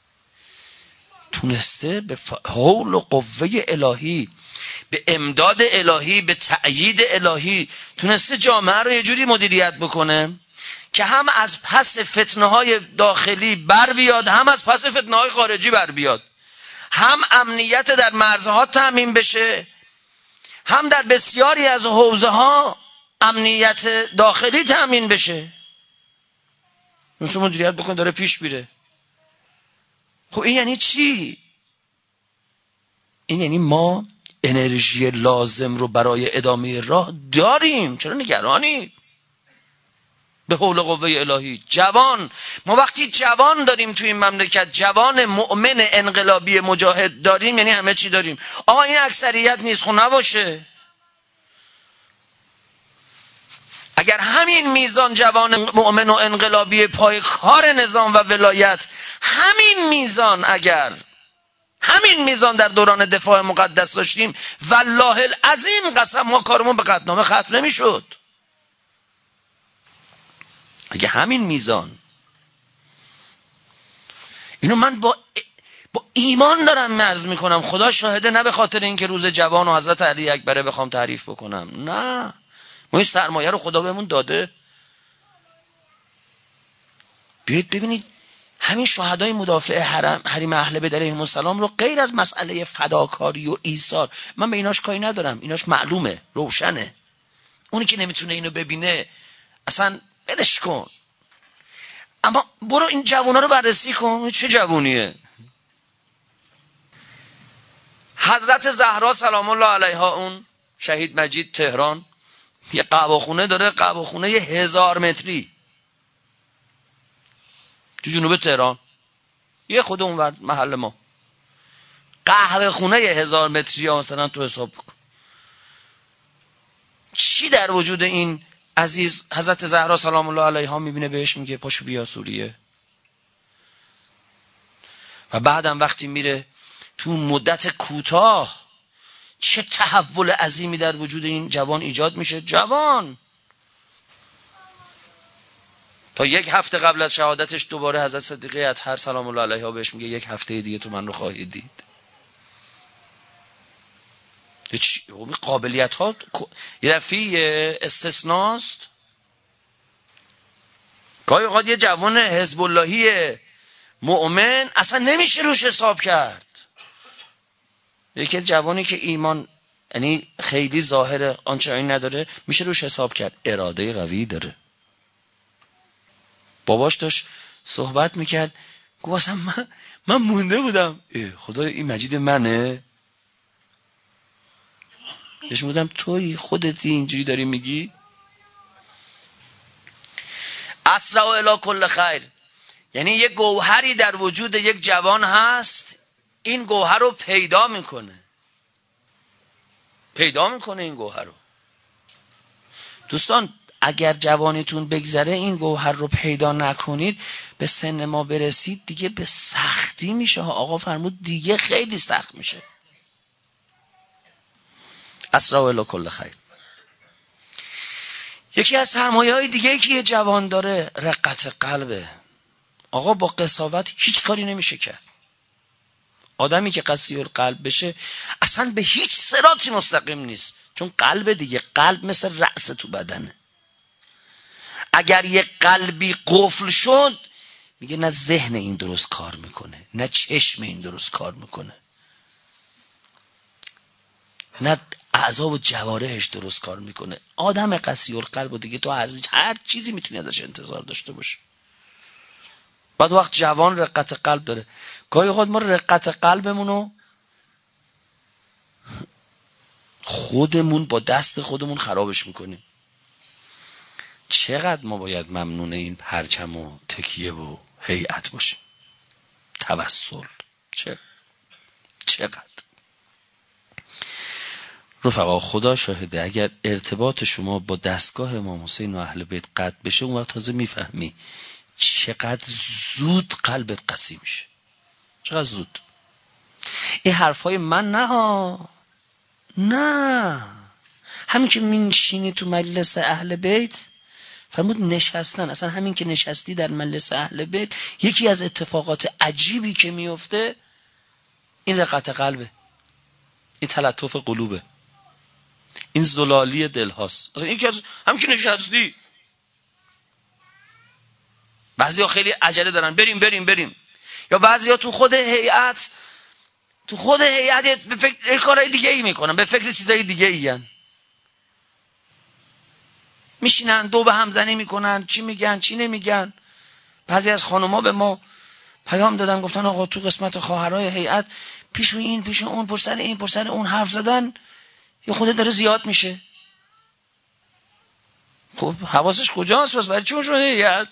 تونسته به حول و قوه الهی، به امداد الهی، به تأیید الهی تونسته جامعه رو یه جوری مدیریت بکنه که هم از پس فتنه‌های داخلی بر بیاد، هم از پس فتنه‌های خارجی بر بیاد، هم امنیت در مرزها تامین بشه، هم در بسیاری از حوزه‌ها امنیت داخلی تامین بشه. مثل مدیریت بکن داره پیش میره. خب این یعنی چی؟ این یعنی ما انرژی لازم رو برای ادامه راه داریم. چرا نگرانی؟ به حول و قوه الهی. جوان، ما وقتی جوان داریم توی این مملکت، جوان مؤمن انقلابی مجاهد داریم، یعنی همه چی داریم. آقا این اکثریت نیست، خب نباشه. اگر همین میزان جوان مؤمن و انقلابی پای کار نظام و ولایت، همین میزان، اگر همین میزان در دوران دفاع مقدس داشتیم، والله العظیم قسم ما کارمون به قطعنامه ختم نمیشد. اگه همین میزان. اینو من با ایمان دارم عرض میکنم، خدا شاهده، نه به خاطر اینکه روز جوان و حضرت علی اکبره بخوام تعریف بکنم، نه، ما این سرمایه رو خدا بهمون داده. بیایید ببینید همین شهدای مدافع حریم اهل بیت علیهم السلام رو غیر از مسئله فداکاری و ایثار، من به ایناش کاری ندارم، ایناش معلومه، روشنه. اونی که نمیتونه اینو ببینه اصلا ولش کن. اما برو این جوونا رو بررسی کن، چه جوونیه. حضرت زهرا سلام الله علیها، اون شهید مجید تهران، یه قهوه‌خونه داره، قهوه‌خونه 1000 متری تو جنوب تهران، یه خود اونور محل ما، قهوه‌خونه 1000 متری مثلا تو حساب کن. چی در وجود این عزیز حضرت زهرا سلام الله علیها میبینه بهش میگه پاشو بیا سوریه؟ و بعدم وقتی میره تو مدت کوتاه چه تحول عظیمی در وجود این جوان ایجاد میشه. جوان تا 1 هفته قبل از شهادتش دوباره حضرت صدیقه اطهر سلام الله علیها بهش میگه 1 هفته دیگه تو من رو خواهی دید. قابلیت ها یه دفعه استثناست. گاهی اوقات یه جوان حزب اللهی مؤمن اصلا نمیشه روش حساب کرد. یکی جوانی که ایمان یعنی خیلی ظاهر آنچنانی نداره میشه روش حساب کرد، اراده قوی داره. باباش داشت صحبت میکرد، گفت اصلا من مونده بودم، خدا این مجید منه؟ بهش میگم توی خودتی اینجوری داری میگی؟ اسرع الی کل خیر، یعنی یک گوهری در وجود یک جوان هست، این گوهر رو پیدا میکنه این گوهر رو. دوستان اگر جوانیتون بگذره این گوهر رو پیدا نکنید، به سن ما برسید دیگه به سختی میشه. آقا فرمود دیگه خیلی سخت میشه. اسرع الی کل خیر. یکی از سرمایه‌های دیگه‌ای که یه جوان داره رقت قلبه. آقا با قساوت هیچ کاری نمیشه کرد. آدمی که قسی القلب بشه اصلا به هیچ صراطی مستقیم نیست، چون قلب دیگه، قلب مثل رأس تو بدنه. اگر یه قلبی قفل شد میگه نه ذهن این درست کار میکنه، نه چشم این درست کار میکنه، نه اعضا و جوارحش درست کار میکنه. آدم قسی القلب و دیگه تو هر چیزی میتونی ازش انتظار داشته باشه. بعد وقت جوان رقت قلب داره، گاهی اوقات ما رقت قلبمونو خودمون با دست خودمون خرابش میکنیم. چقدر ما باید ممنون این پرچم و تکیه و هیئت باشیم، توسل. چقدر رفقا، خدا شاهده اگر ارتباط شما با دستگاه امام حسین و اهل بیت قطع بشه، اون وقت تازه میفهمی چقدر زود قلبت قسی میشه، چقدر زود. این حرفای من نه، همین که میشینی تو مجلس اهل بیت، فرمود نشستن، اصلا همین که نشستی در مجلس اهل بیت، یکی از اتفاقات عجیبی که میفته این رقت قلبه، این تلطف قلوبه، این زلالی دل هاست. اصلا این که همین که نشستی، بعضی ها خیلی عجله دارن بریم، یا بعضی ها تو خود هیئت به فکر کارهای دیگه ای میکنن، به فکر چیزای دیگه ای میشینن دو به هم زنی میکنن، چی میگن چی نمیگن. بعضی از خانوما به ما پیام دادن گفتن آقا تو قسمت خواهرای هیئت پیش این پیش اون، پشت سر این پشت سر اون حرف زدن، یا خودت داره زیاد میشه. خب حواسش کجاست؟ بس برای چی اون شده هیئت؟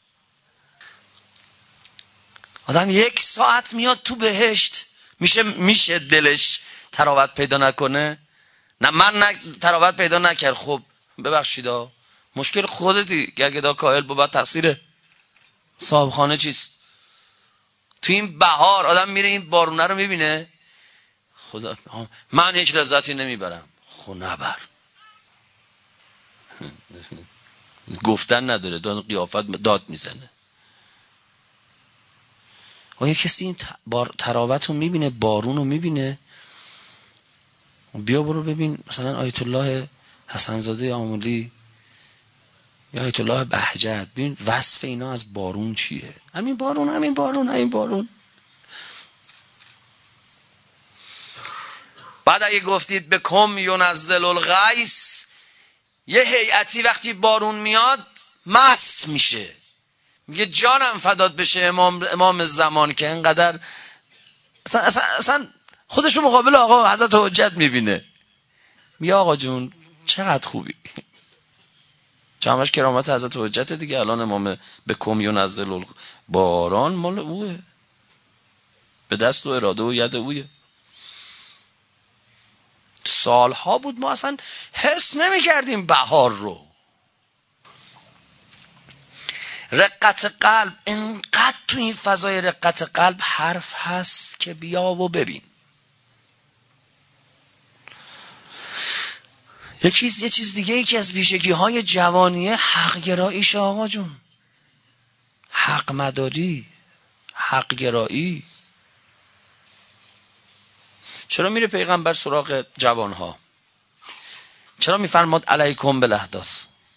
آدم 1 ساعت میاد تو بهشت، میشه دلش تراوت پیدا نکنه؟ نه من تراوت پیدا نکرد، خب ببخشید مشکل خودتی، گرگدا کاهل بود، تقصیر صاحبخانه چیست؟ تو این بهار آدم میره این بارونه رو میبینه، خدا من هیچ لذتی نمیبرم. خب نبر، گفتن نداره، داد قیافت داد میزنه. یه کسی این تراوت رو میبینه، بارون رو میبینه، بیا برو ببین مثلا آیت الله حسنزاده آمولی یا آیت الله بهجت، ببین وصف اینا از بارون چیه. همین بارون. بعد اگه گفتید به کم ینزل الغیث، یه هیئتی وقتی بارون میاد مست میشه، میگه جانم فدات بشه امام زمان که اینقدر اصلا خودش رو مقابل آقا حضرت حجت میبینه، میگه آقا جون چقدر خوبی. جامعش کرامت حضرت حجت دیگه. الان امام به کم ینزل باران مال اوه، به دست و اراده و ید اوه. سالها بود ما اصلا حس نمی کردیم بهار رو. رقت قلب انقدر تو این فضای رقت قلب حرف هست که بیا و ببین. یه چیز دیگه ای که از ویژگی های جوانیه حق گراییش آقا جون، حق مداری، حق گرایی. چرا میره پیغمبر سراغ جوانها؟ چرا میفرماد علیکم بالاحداث؟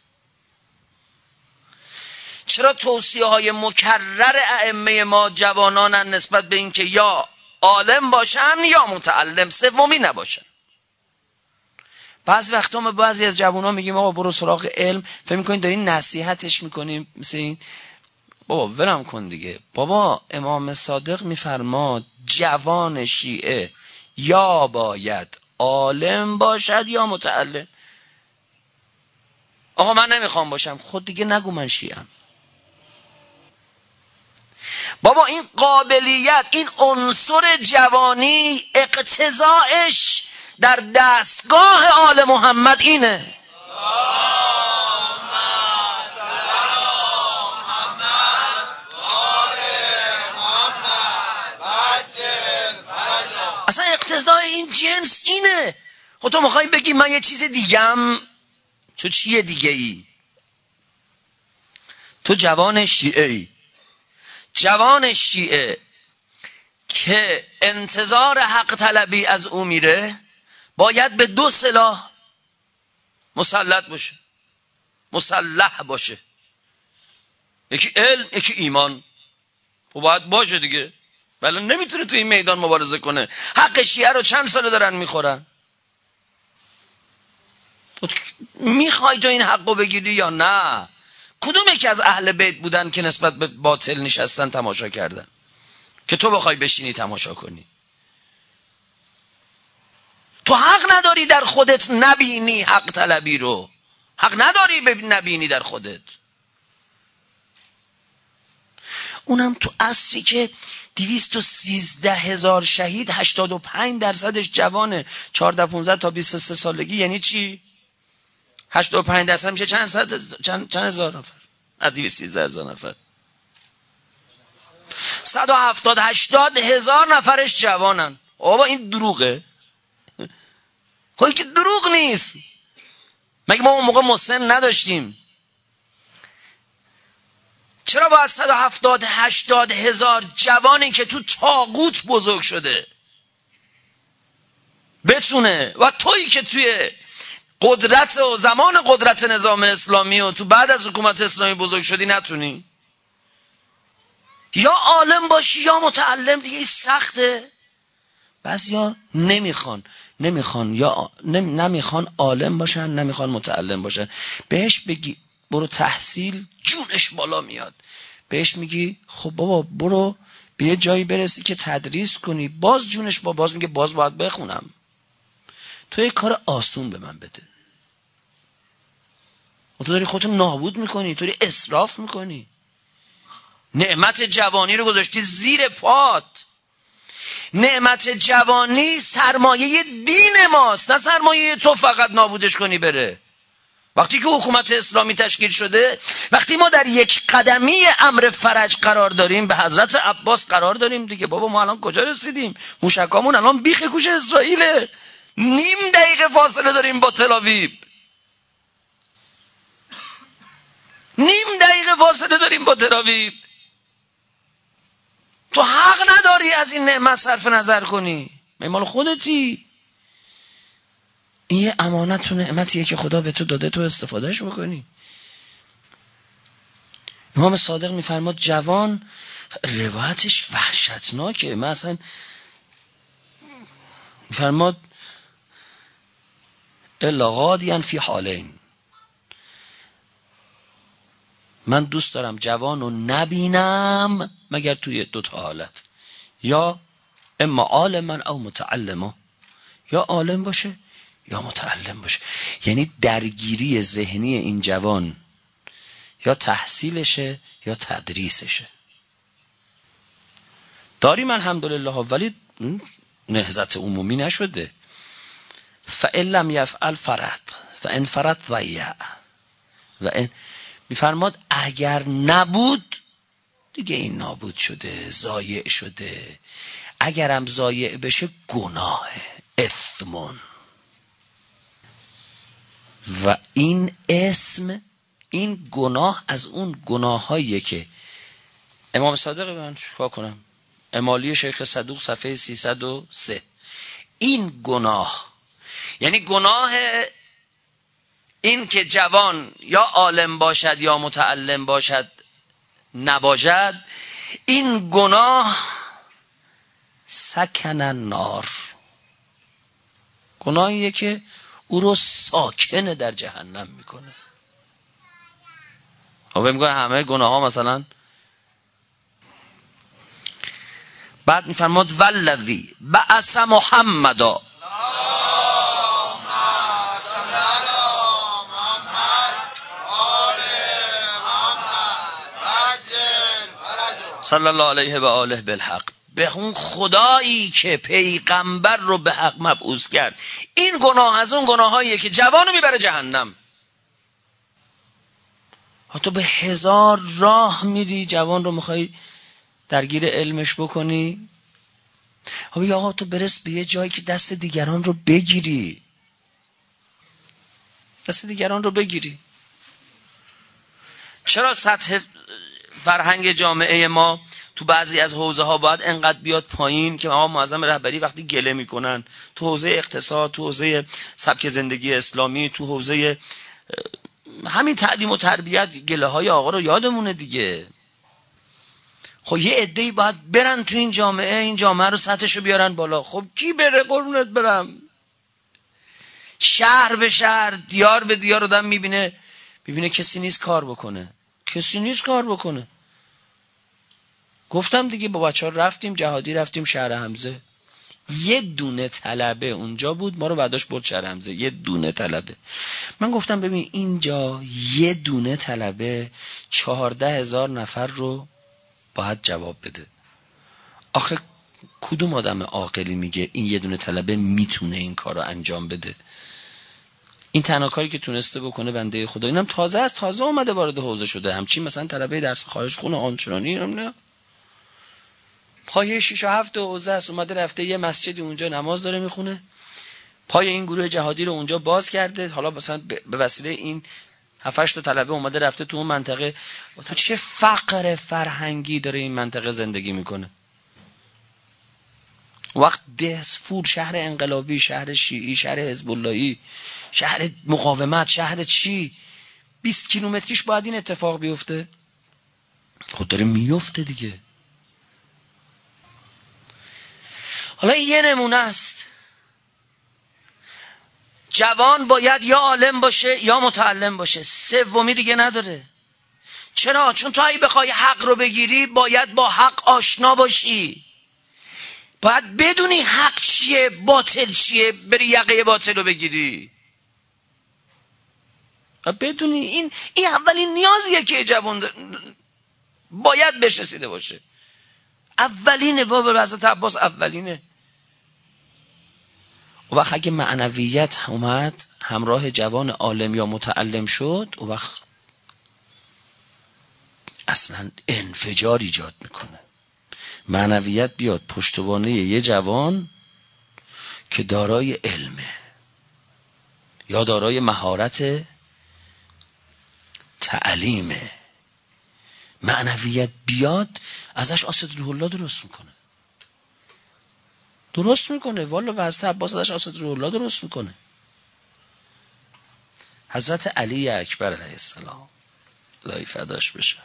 چرا توصیه های مکرر ائمه ما جوانانن نسبت به این که یا عالم باشن یا متعلم، سومی نباشن؟ بعضی وقتا ما بعضی از جوانان میگیم آقا برو سراغ علم، فکر میکنین دارین نصیحتش میکنیم، مثل این بابا ولم کن دیگه. بابا امام صادق میفرماد جوان شیعه یا باید عالم باشد یا متعلم. آقا من نمیخوام باشم، خود دیگه نگو من شیعم. بابا این قابلیت، این عنصر جوانی اقتضاعش در دستگاه آل محمد اینه. اصلا اقتضای این جنس اینه. خب تو میخوای بگی من یه چیز دیگم، تو چیه دیگه ای؟ تو جوان شیعه‌ای، جوان شیعه که انتظار حق طلبی از او میره، باید به 2 سلاح مسلط باشه، مسلح باشه. یکی علم، یکی ایمان. خب باید باشه دیگه، ولی نمیتونه تو این میدان مبارزه کنه. حق شیعه رو چند ساله دارن میخورن. میخوای تو این حق رو بگیری یا نه؟ کدوم یکی از اهل بیت بودن که نسبت به باطل نشستن تماشا کردن که تو بخوای بشینی تماشا کنی؟ تو حق نداری در خودت نبینی حق طلبی رو، حق نداری نبینی در خودت. اونم تو عصری که 213,000 شهید، 85% جوانه، 14-15 تا 23 سالگی. یعنی چی؟ 85% میشه چند هزار نفر از 213,000 نفر؟ 170-80 هزار نفرش جوانن. آبا این دروغه؟ خب که دروغ نیست. مگه ما اون موقع مسن نداشتیم؟ چرا باید 170-80 هزار جوانی که تو طاغوت بزرگ شده بتونه، و تویی که توی قدرت و زمان قدرت نظام اسلامی و تو بعد از حکومت اسلامی بزرگ شدی نتونی؟ یا عالم باشی یا متعلم دیگه. این سخته. بعضیا نمیخوان یا نمیخوان عالم باشن، نمیخوان متعلم باشن. بهش بگی برو تحصیل، جونش بالا میاد. بهش میگی خب بابا برو به یه جایی برسی که تدریس کنی، باز جونش باز میگه باز باید بخونم. تو یه کار آسون به من بده. تو داری خودتو نابود میکنی، تو داری اسراف میکنی. نعمت جوانی رو گذاشتی زیر پات. نعمت جوانی سرمایه دین ماست، نه سرمایه تو فقط نابودش کنی بره. وقتی که حکومت اسلامی تشکیل شده، وقتی ما در یک قدمی امر فرج قرار داریم، به حضرت عباس قرار داریم دیگه. بابا ما الان کجا رسیدیم؟ موشکامون الان بیخ گوش اسرائیله. نیم دقیقه فاصله داریم با تل‌آویو. نیم دقیقه فاصله داریم با تل‌آویو. تو حق نداری از این نعمت صرف نظر کنی. مال خودتی. این یه امانت و نعمتیه که خدا به تو داده، تو استفادهش بکنی. امام صادق میفرماد جوان، روایتش وحشتناکه. مثلا میفرماد الا غادیاً فی حالین، من دوست دارم جوان رو نبینم مگر توی 2 تا حالت، یا اما عالما او متعلما، یا عالم باشه یا متعلم باشه. یعنی درگیری ذهنی این جوان یا تحصیلشه یا تدریسشه. داریم الحمدلله، ولی نهضت عمومی نشده. فإن لم يفعل فرد فإن فرد ضیع. و این میفرماد اگر نبود دیگه این نابود شده، ضایع شده. اگرم ضایع بشه گناهه، اثمون. و این اسم، این گناه از اون گناهاییه که امام صادق، من چیکار کنم؟ امالی شیخ صدوق صفحه 303. این گناه، یعنی گناه این که جوان یا عالم باشد یا متعلم باشد نباشد، این گناه سکن النار، گناهیه که او رو ساکن در جهنم میکنه. فکر میکنه همه گناه ها مثلا. بعد میفرماد والذی بعث محمدا، صلی الله علیه و آله بالحق، به اون خدایی که پیغمبر رو به حق مبعوث کرد. این گناه از اون گناهاییه که جوانو میبره جهنم. تو به 1000 راه میری جوان رو میخوای درگیر علمش بکنی. خب آقا تو برس به یه جایی که دست دیگران رو بگیری، دست دیگران رو بگیری. چرا سطح فرهنگ جامعه ما تو بعضی از حوزه ها باید انقدر بیاد پایین که مقام معظم رهبری وقتی گله میکنن تو حوزه اقتصاد، تو حوزه سبک زندگی اسلامی، تو حوزه همین تعلیم و تربیت، گله های آقا رو یادمونه دیگه. خب یه عده‌ای باید برن تو این جامعه رو سطحشو بیارن بالا. خب کی بره قربونت برم؟ شهر به شهر، دیار به دیار آدم میبینه کسی نیست کار بکنه. گفتم دیگه با بچه‌ها رفتیم جهادی، رفتیم شهر حمزه، یه دونه طلبه اونجا بود، ما رو برداشت برد شهر حمزه، یه دونه طلبه. من گفتم ببین اینجا یه دونه طلبه 14,000 نفر رو باید جواب بده. آخه کدوم آدم عاقلی میگه این یه دونه طلبه میتونه این کار رو انجام بده؟ این تنها کاری که تونسته بکنه بنده خدا، اینم تازه اومده وارد حوزه شده، همچین مثلا طلبه درس خارج خونه آنچنانی نه، پای 6 و 7 حوزه است، اومده رفته یه مسجدی اونجا نماز داره میخونه، پای این گروه جهادی رو اونجا باز کرده، حالا مثلا به وسیله این 7-8 تا طلبه اومده رفته تو اون منطقه. تو چه فقر فرهنگی داره این منطقه زندگی میکنه؟ وقت دهسفور، شهر انقلابی، شهر شیعی، شهر حزب اللهی، شهر مقاومت، شهر چی، 20 کیلومتریش باید این اتفاق بیفته. خود داره میفته دیگه. حالا این یه نمونه است. جوان باید یا عالم باشه یا متعلم باشه، سومی دیگه نداره. چرا؟ چون تو اگه بخوای حق رو بگیری باید با حق آشنا باشی، باید بدونی حق چیه باطل چیه، بری یقه باطل رو بگیری. بدونی این اولین نیازیه که جوان باید بهش رسیده باشه. اولینه بابا، حضرت عباس اولینه. و وقت اگه معنویت اومد همراه جوان عالم یا متعلم شد، و وقت اصلا انفجار ایجاد میکنه. معنویت بیاد پشتوانه یه جوان که دارای علمه یا دارای مهارت تعلیمه، معنویت بیاد ازش اسد روح الله درست میکنه. والا و حضرت عباس ازش اسد روح الله درست میکنه. حضرت علی اکبر علیه السلام الهی فداش بشه،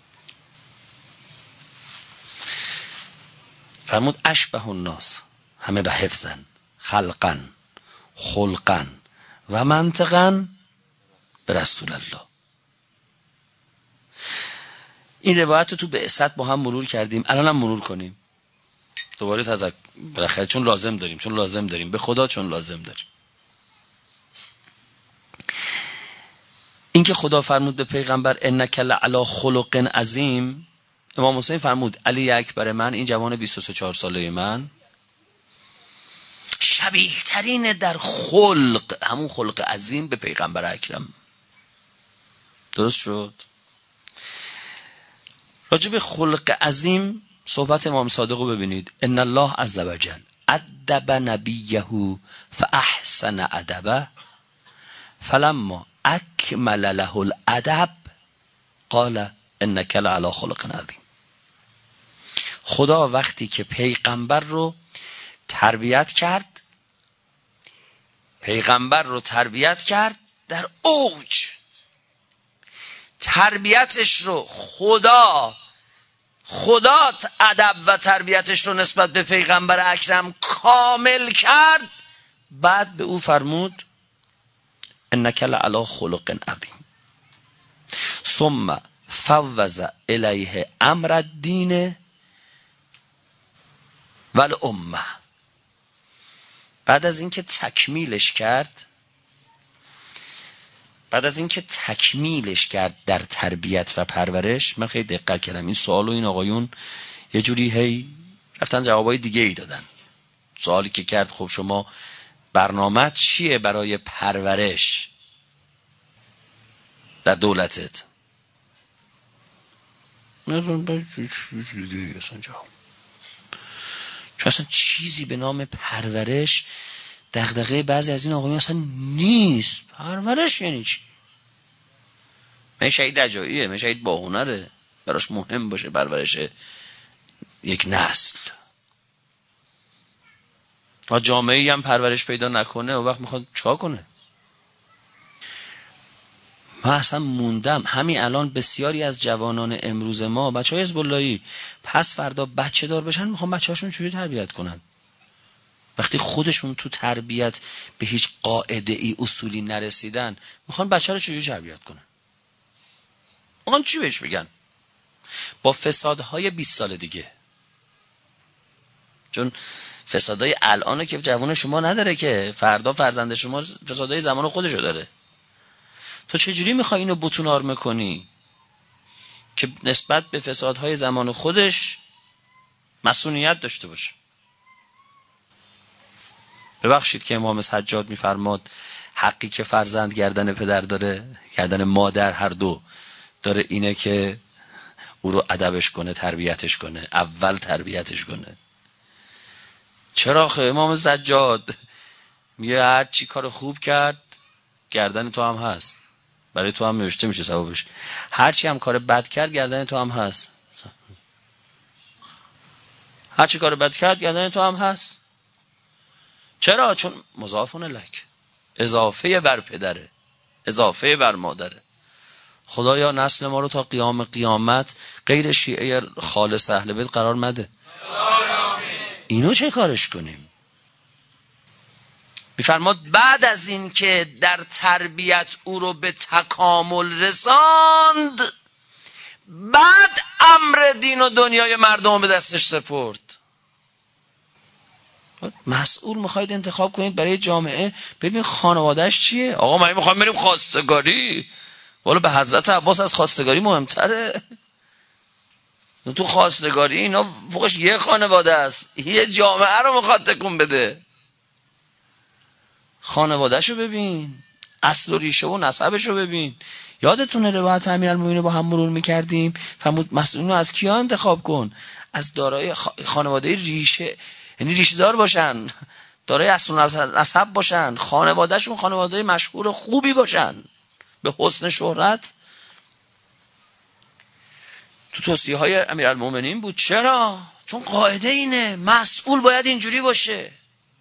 فرمود اشبه الناس، همه به حفظن، خلقن، خلقن و منطقن به رسول الله. این روایت رو تو بعثت با هم مرور کردیم، الان هم مرور کنیم دوباره تذکر، بالاخره چون لازم داریم به خدا، چون لازم داریم. این که خدا فرمود به پیغمبر انک لعلی خلق عظیم، امام حسین فرمود علی اکبر من، این جوان 23-4 ساله من، شبیه ترین در خلق، همون خلق عظیم، به پیغمبر اکرم. درست شد؟ راجع به خلق عظیم صحبت امام صادق رو ببینید. ان الله عز وجل ادب نبیه فاحسن ادبه فلما اکمل له الادب قال انک لعلی خلق عظیم. خدا وقتی که پیغمبر رو تربیت کرد در اوج تربیتش رو، خدا ادب و تربیتش رو نسبت به پیغمبر اکرم کامل کرد، بعد به او فرمود انک لعلی خلق عظیم. ثم فوض الیه امر الدین والامه. بعد از اینکه تکمیلش کرد در تربیت و پرورش، من خیلی دقت کردم این سوالو این آقایون یه جوری هی رفتن جوابای دیگه ای دادن. سوالی که کرد خب شما برنامه چیه برای پرورش در دولتت؟ چون اصلا چیزی به نام پرورش دغدغه بعضی از این آقایون اصلا نیست. پرورش یعنی چی؟ من شهید رجاییه، من شهید با هنره، براش مهم باشه پرورش یک نسل. تا جامعه‌ای هم پرورش پیدا نکنه و وقت میخواد چیکار کنه؟ من اصلا موندم همین الان بسیاری از جوانان امروز ما، بچهای حزب اللهی پس فردا بچه دار بشن، میخوان بچه‌هاشون چجوری تربیت کنن وقتی خودشون تو تربیت به هیچ قاعده ای اصولی نرسیدن؟ میخوان بچه رو چجوری تربیت کنن؟ میخوان چی بهش بگن؟ با فسادهای 20 سال دیگه. چون فسادهای الانه که جوان شما نداره، که فردا فرزند شما فسادهای زمان خودشو داره. تو چجوری میخوای اینو بتون آرمه کنی که نسبت به فسادهای زمان خودش مسئولیت داشته باشه؟ ببخشید که امام سجاد میفرماد حقی که فرزند گردن پدر داره، گردن مادر هر دو داره، اینه که او رو ادبش کنه، تربیتش کنه، اول تربیتش کنه. چرا امام سجاد میگه هر چی کار خوب کرد گردن تو هم هست، برای تو هم نوشته میشه ثوابش. هر چی هم کار بد کرد گردن تو هم هست. هر چی کار بد کرد گردن تو هم هست. چرا؟ چون مضافون لک، اضافه بر پدره، اضافه بر مادره. خدایا نسل ما رو تا قیام قیامت غیر شیعه خالص اهل بیت قرار مده. اینو چه کارش کنیم؟ میفرماد بعد از این که در تربیت او رو به تکامل رساند، بعد امر دین و دنیای مردم به دستش سپرد. مسئول میخواید انتخاب کنید برای جامعه، ببین خانوادهش چیه. آقا ما میخوایم بریم خواستگاری، والا به حضرت عباس از خواستگاری مهمتره. تو خواستگاری اینا فوقش یه خانواده است، یه جامعه رو میخواد تکون بده. خانوادهشو ببین، اصل و ریشه و نسبشو ببین. یادتونه روایت امیرالمومنین با هم مرور میکردیم، فرمود مسئولین رو از کیا انتخاب کن؟ از دارای خانواده ریشه، یعنی ریشه دار باشن، دارای اصل و نسب باشن، خانوادهشون خانواده مشهور خوبی باشن به حسن شهرت. تو توصیه های امیرالمومنین بود. چرا؟ چون قاعده اینه مسئول باید اینجوری باشه،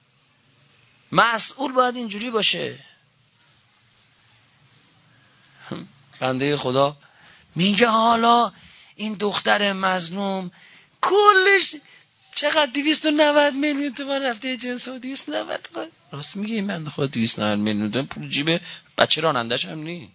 مسئول باید اینجوری باشه. بنده خدا میگه حالا این دختر مظلوم کلش چقدر 290 میلیون تومان رفته جنس و 290. راست میگه این بنده خدا 290 میلیون تومان پول جیب بچه رانندش هم نی.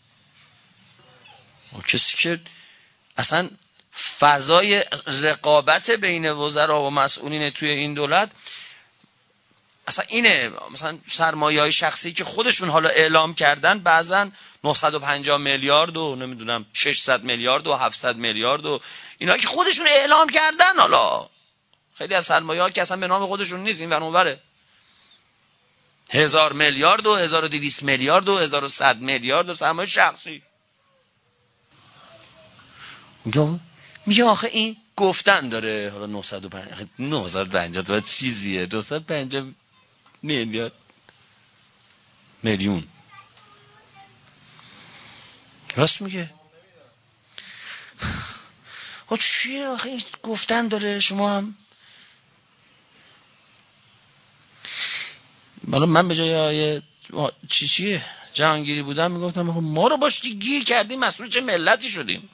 کسی که اصلا فضای رقابت بین وزرا و مسئولین توی این دولت اصلا اینه. مثلا سرمایه‌های شخصی که خودشون حالا اعلام کردن بعضا 950 میلیارد و نمیدونم 600 میلیارد و 700 میلیارد و اینا که خودشون اعلام کردن. حالا خیلی از سرمایه‌ها که اصلا به نام خودشون نیست، این ور اون وره، 1000 میلیارد و 1200 میلیارد و 1100 میلیارد و سرمایه شخصی. میگه آخه این گفتن داره. حالا 950 تا چیزیه، 250 میلیون. راست میگه. ها چیه آخه این گفتن داره. شما هم حالا من به جای چیه جهانگیری بودم میگفتم ما رو باش گیر کردیم، مسئول چه ملتی شدیم.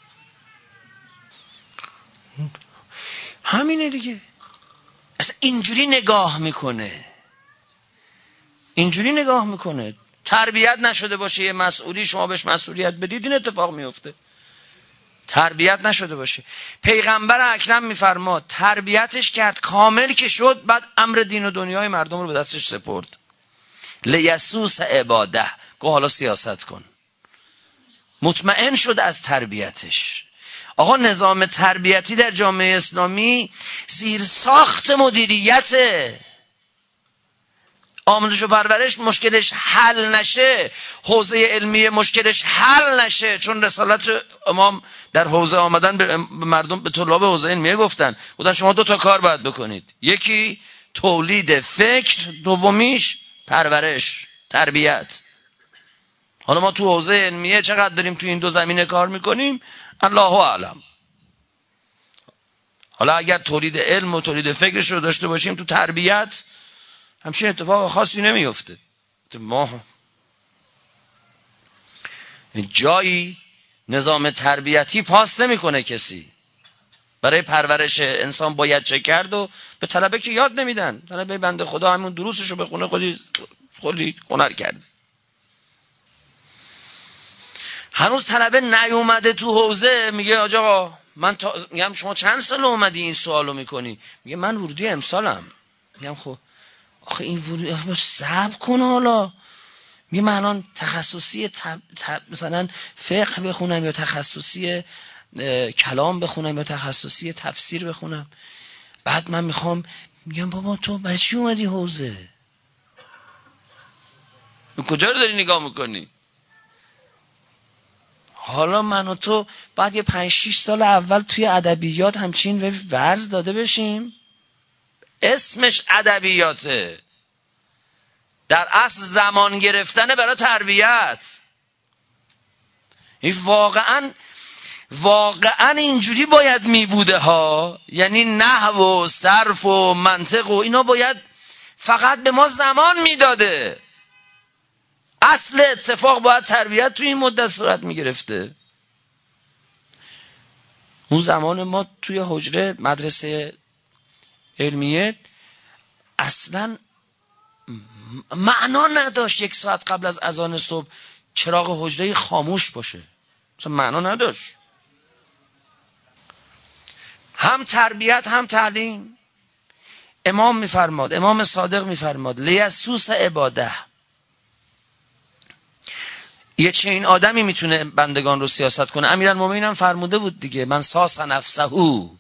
همینه دیگه. اصلا اینجوری نگاه میکنه، اینجوری نگاه میکنه. تربیت نشده باشه یه مسئولی، شما بهش مسئولیت بدید، این اتفاق میفته. تربیت نشده باشه. پیغمبر اکرم میفرماد تربیتش کرد، کامل که شد، بعد امر دین و دنیای مردم رو به دستش سپرد. لیسوس عباده، گو حالا سیاست کن. مطمئن شد از تربیتش. آقا نظام تربیتی در جامعه اسلامی زیر ساخت مدیریت. آموزش و پرورش مشکلش حل نشه، حوزه علمی مشکلش حل نشه. چون رسالت امام در حوزه آمدن به مردم، به طلاب حوزه علمیه گفتن شما 2 تا کار باید بکنید. یکی تولید فکر، دومیش پرورش، تربیت. حالا ما تو حوزه علمیه چقدر داریم تو این دو زمینه کار میکنیم الله اعلم. حالا اگر تولید علم و تولید فکرش رو داشته باشیم تو تربیت همچین اتفاق خاصی نمیفته. ما جایی نظام تربیتی پاس نمیکنه کسی. برای پرورش انسان باید چه کرد و به طلبه که یاد نمیدن. طلبه بنده خدا همون دروسشو بخونه خودی هنر کرده. هنوز طلبه نیومده تو حوزه میگه آقا من میگم شما چند سال اومدی این سوالو میکنی؟ میگه من ورودی امسالم. میگم خب آخه این ورودی صبر کن. حالا میگه من الان تخصصی مثلا فقه بخونم یا تخصصی کلام بخونم یا تخصصی تفسیر بخونم، بعد من میخوام. میگم بابا تو برای چی اومدی حوزه؟ کجا رو داری نگاه میکنی؟ حالا من و تو بعد یه 5-6 سال اول توی ادبیات همچین ورز داده بشیم. اسمش ادبیاته، در اصل زمان گرفتنه برای تربیت. این واقعا اینجوری باید می بوده ها. یعنی نحو و صرف و منطق و اینا باید فقط به ما زمان میداده. اصل اتفاق باید تربیت توی این مدت صورت می گرفته. اون زمان ما توی حجره مدرسه علمیه اصلا معنا نداشت 1 ساعت قبل از اذان صبح چراغ حجره خاموش باشه. اصلا معنا نداشت. هم تربیت هم تعلیم. امام میفرماد، امام صادق میفرماد لیسوس عباده. یه چنین آدمی میتونه بندگان رو سیاست کنه. امیرالمومنین هم فرموده بود دیگه، من ساس نفسهو.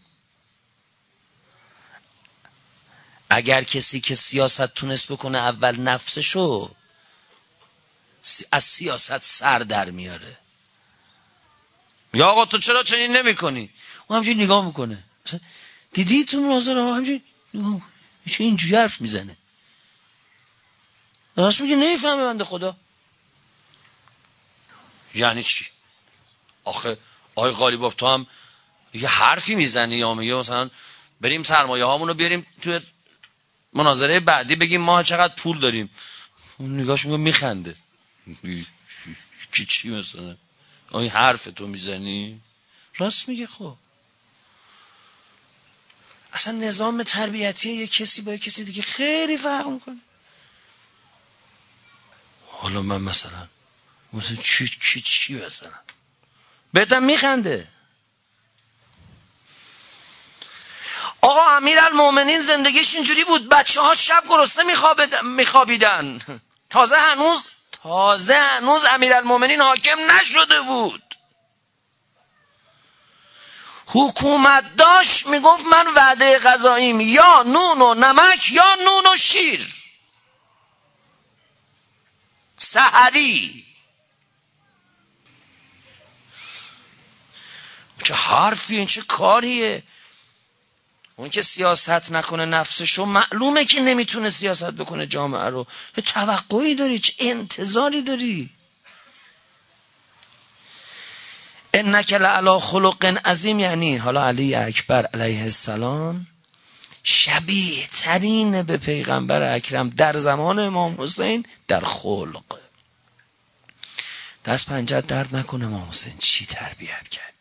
اگر کسی که سیاست تونست بکنه اول نفسشو از سیاست سر در میاره. یا آقا تو چرا چنین نمی کنی؟ اون همچنین نگاه میکنه. دیدی تو مناظره ها همچنین اینجوری حرف میزنه. راست میگه نمیفهمه بنده خدا. یعنی چی؟ آخه آقای غالیباف تو هم یه حرفی میزنی یا میگه مثلا بریم سرمایه هامونو بیاریم توی مناظره بعدی بگیم ما چقدر پول داریم. اون نگاهش میگه میخنده. چی مثلا این حرف تو میزنی؟ راست میگه. خب اصلا نظام تربیتی یک کسی با یک کسی دیگه خیلی فرق میکنه. حالا من مثلا چی مثلا بهتم میخنده. آقا امیرالمومنین زندگیش اینجوری بود، بچه ها شب گرسنه میخوابیدن. تازه هنوز امیرالمومنین حاکم نشده بود. حکومت داشت میگفت من وعده غذاییم یا نون و نمک یا نون و شیر سحری. چه حرفی، این چه کاریه؟ اون که سیاست نکنه نفسشو معلومه که نمیتونه سیاست بکنه جامعه رو. چه توقعی داری؟ چه انتظاری داری؟ انک لعلی خلق عظیم، یعنی حالا علی اکبر علیه السلام شبیه ترین به پیغمبر اکرم در زمان امام حسین در خلق. دست پنجت درد نکنه امام حسین چی تربیت کردی.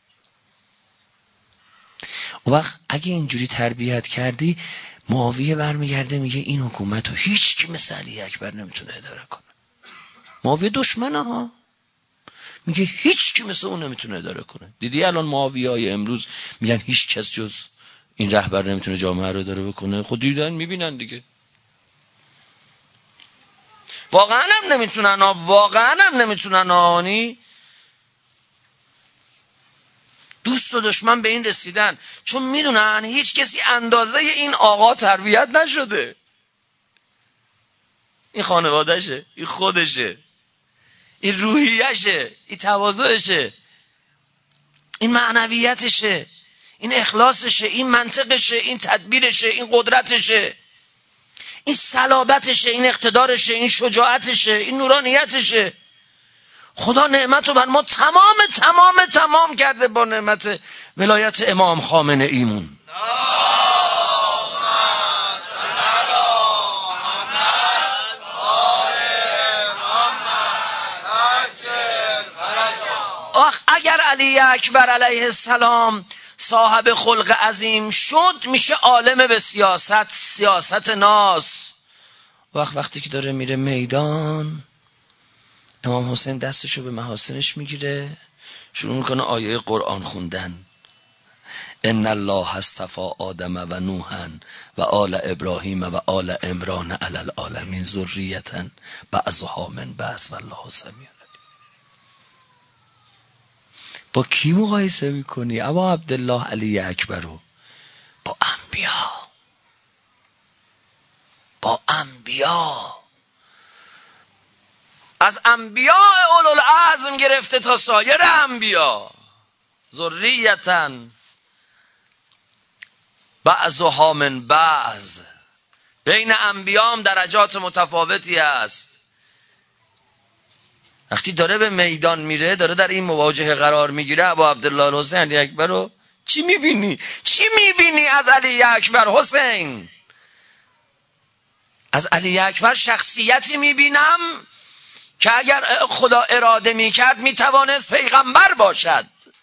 اون وقت اگه اینجوری تربیت کردی، معاویه برمیگرده میگه این حکومت رو هیچ کی مثل علی اکبر نمیتونه اداره کنه. معاویه دشمنه ها، میگه هیچ کی مثل اون نمیتونه اداره کنه. دیدی الان معاویه های امروز میگن هیچ کس جز این رهبر نمیتونه جامعه رو اداره بکنه. خود دیدن میبینن دیگه. واقعا هم نمیتونن آنی. دوست و دشمن به این رسیدن چون میدونن هیچ کسی اندازه این آقا تربیت نشده. این خانوادهشه، این خودشه، این روحیشه، این تواضعشه، این معنویتشه، این اخلاصشه، این منطقشه، این تدبیرشه، این قدرتشه، این صلابتشه، این اقتدارشه، این شجاعتشه، این نورانیتشه. خدا نعمت رو بر ما تمام کرده با نعمت ولایت امام خامنه ایمون. اگر علی اکبر علیه السلام صاحب خلق عظیم شد، میشه عالم به سیاست ناس. وقتی که داره میره میدان، امام حسین دستشو به محاسنش میگیره، شروع میکنه آیه قرآن خوندن. ان الله اصطفى آدم و نوحا و آل ابراهیم و آل عمران علی العالمین ذریة بعضها من بعض والله سمیع. با کی مقایسه میکنی ابا عبدالله علی اکبر رو؟ با انبیا. از انبیاء اولوالعزم گرفته تا سایر انبیا، ذریة بعضها من بعض. بین انبیا هم درجات متفاوتی هست. وقتی داره به میدان میره، داره در این مواجهه قرار میگیره، ابا عبدالله الحسین علی اکبر رو چی میبینی از علی اکبر حسین؟ از علی اکبر شخصیتی میبینم که اگر خدا اراده میکرد میتوانست پیغمبر باشد.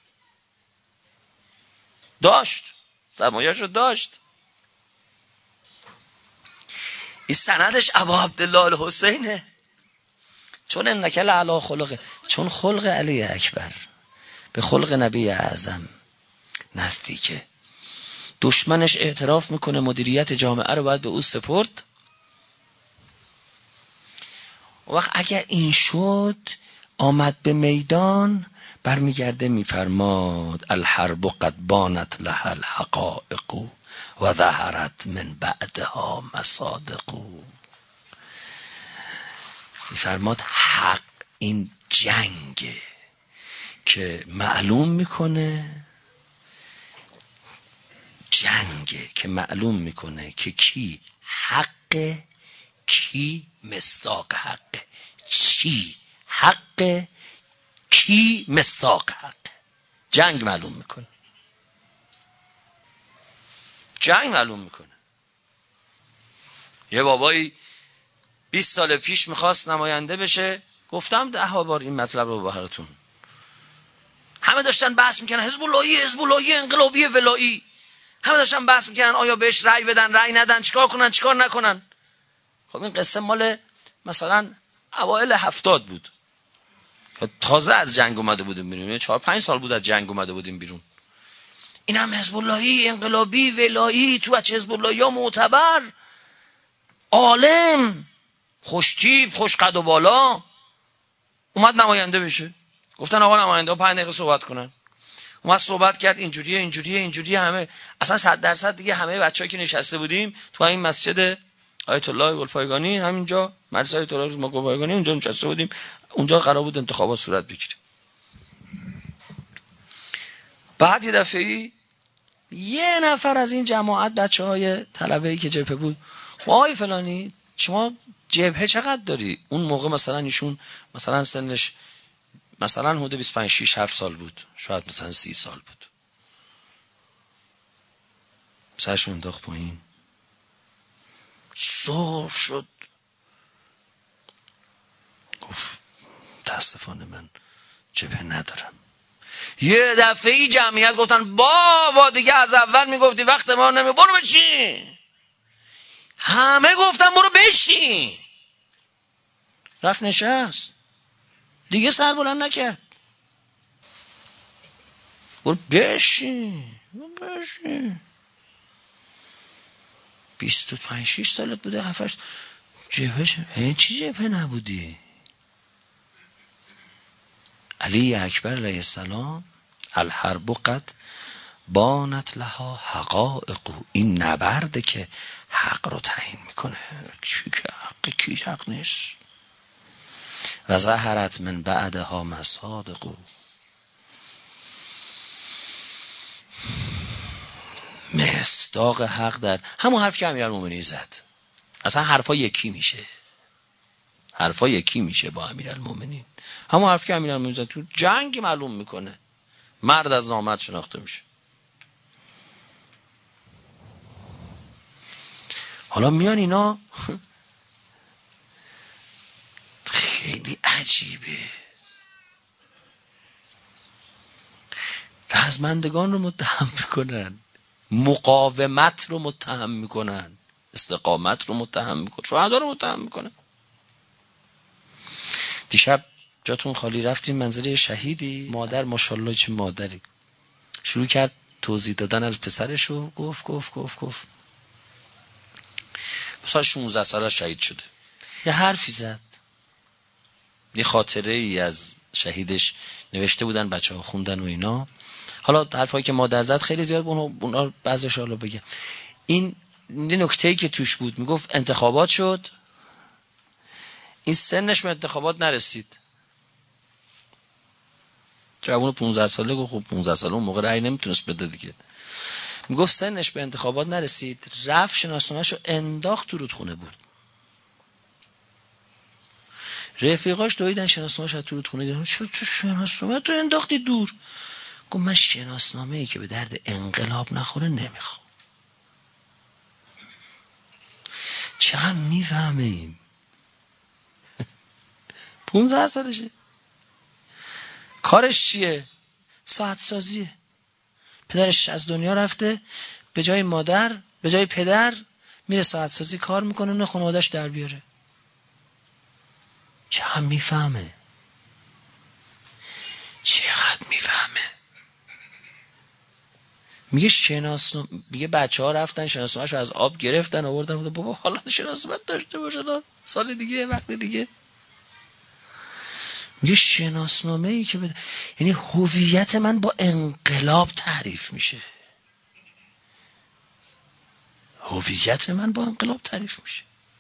سرمایه‌شو داشت. این سندش ابا عبدالله الحسینه. چون انک لعلی خلقه، چون خلق علی اکبر به خلق نبی اعظم نزدیکه. دشمنش اعتراف میکنه مدیریت جامعه رو باید به او سپرد. وقت اگر این شد، آمد به میدان، برمیگرده میفرماد الحرب قد بانت لها الحقائق و ظهرت من بعدها مصادق. میفرماد حق، این جنگ که معلوم میکنه که کی حق، کی مصداق حق، چی حق، کی مصداق حق. جنگ معلوم میکنه. یه بابایی 20 سال پیش میخواست نماینده بشه، گفتم 10 بار این مطلب رو براتون. همه داشتن بحث میکنن حزب اللهی انقلابی ولایی، همه داشتن بحث میکنن آیا بهش رأی بدن رأی ندن، چیکار کنن چیکار نکنن. خب این قصه مال مثلا اوایل 70 بود، تازه از جنگ اومده بودیم بیرون، 4-5 سال بود از جنگ اومده بودیم بیرون. این هم حزب اللهی انقلابی ولایی، تو بچه حزب اللهی ها معتبر، عالم، خوشتیپ، خوش قد و بالا، اومد نماینده بشه. گفتن آقا نماینده ها 5 دقیقه صحبت کنن. اومد صحبت کرد، اینجوریه همه، اصلا 100% دیگه همه بچه‌ها که نشسته بودیم تو این مسجد آیت الله گلپایگانی، همینجا مدرسه آیت الله گلپایگانی، اونجا نشسته بودیم، اونجا قرار بود انتخابات صورت بگیره. بعد یه دفعه یه نفر از این جماعت بچه‌های طلبه‌ای که جبهه بود، وای فلانی شما جبهه چقدر داری؟ اون موقع مثلا ایشون مثلا سنش مثلا حدود 25-27 سال بود، شاید مثلا 30 سال بود. سرشون انداخت پایین، سر شد، گفت متاسفانه من جبهه ندارم. یه دفعه جمعیت گفتن بابا دیگه از اول میگفتی وقت ما نمی، برو بشین. همه گفتن برو بشین. رفت نشست، دیگه سر بلند نکرد. برو بشین 25-6 سالت بوده، 7 جبهه چی جبهه نبودی؟ علی اکبر علیه السلام الحرب قد بانت لها حقائق، این نبرده که حق رو تعیین میکنه، کی که حق کی حق نیست. و ظهرت من بعدها مصادق، مصداق حق در همون حرف که امیرالمومنین زد. اصلا حرفا یکی میشه، حرفا یکی میشه با امیرالمومنین. همون حرف که امیرالمومنین زد تو جنگ معلوم میکنه مرد از نامرد شناخته میشه. حالا میان اینا خیلی عجیبه، رزمندگان رو متهم میکنن، مقاومت رو متهم میکنن، استقامت رو متهم میکنن، شهدا رو متهم میکنن. دیشب جاتون خالی رفتیم منزل شهیدی، مادر ماشاءالله چه مادری، شروع کرد توضیح دادن از پسرشو. گفت مثلا 16 ساله شهید شده، یه حرفی زد، یه خاطره ای از شهیدش نوشته بودن بچه‌ها خوندن و اینا. حالا حرفایی که مادر زد خیلی زیاد اونا بعضیش حالا بگم. این نکته‌ای که توش بود، میگفت انتخابات شد، این سنش به انتخابات نرسید. جوون 15 ساله گفت خب 15 ساله اون موقع رأی نمیتونست بده دیگه. میگفت سنش به انتخابات نرسید، رفت شناسنامه‌شو انداخت تو رودخونه برد. رفیقاش دویدن شناسنامه‌شو تو رودخونه گرفتن. چرا تو شناسنامه تو انداختی دور؟ گفت من شناسنامه‌ای که به درد انقلاب نخوره نمیخوام. چقدر میفهمه این؟ 15 سالشه. کارش چیه؟ ساعت سازیه. پدرش از دنیا رفته، به جای مادر، به جای پدر میره ساعت سازی کار میکنه، نه خانواده‌اش در بیاره. چقدر میفهمه؟ چقدر میفهمه؟ میگه بچه‌ها رفتن شناسنامه‌شو از آب گرفتن آوردن. بابا حالا شناسنامه داشته باشه سال دیگه وقت دیگه. میگه شناسنامه‌ای که یعنی هویت من با انقلاب تعریف میشه. هویت من با انقلاب تعریف میشه.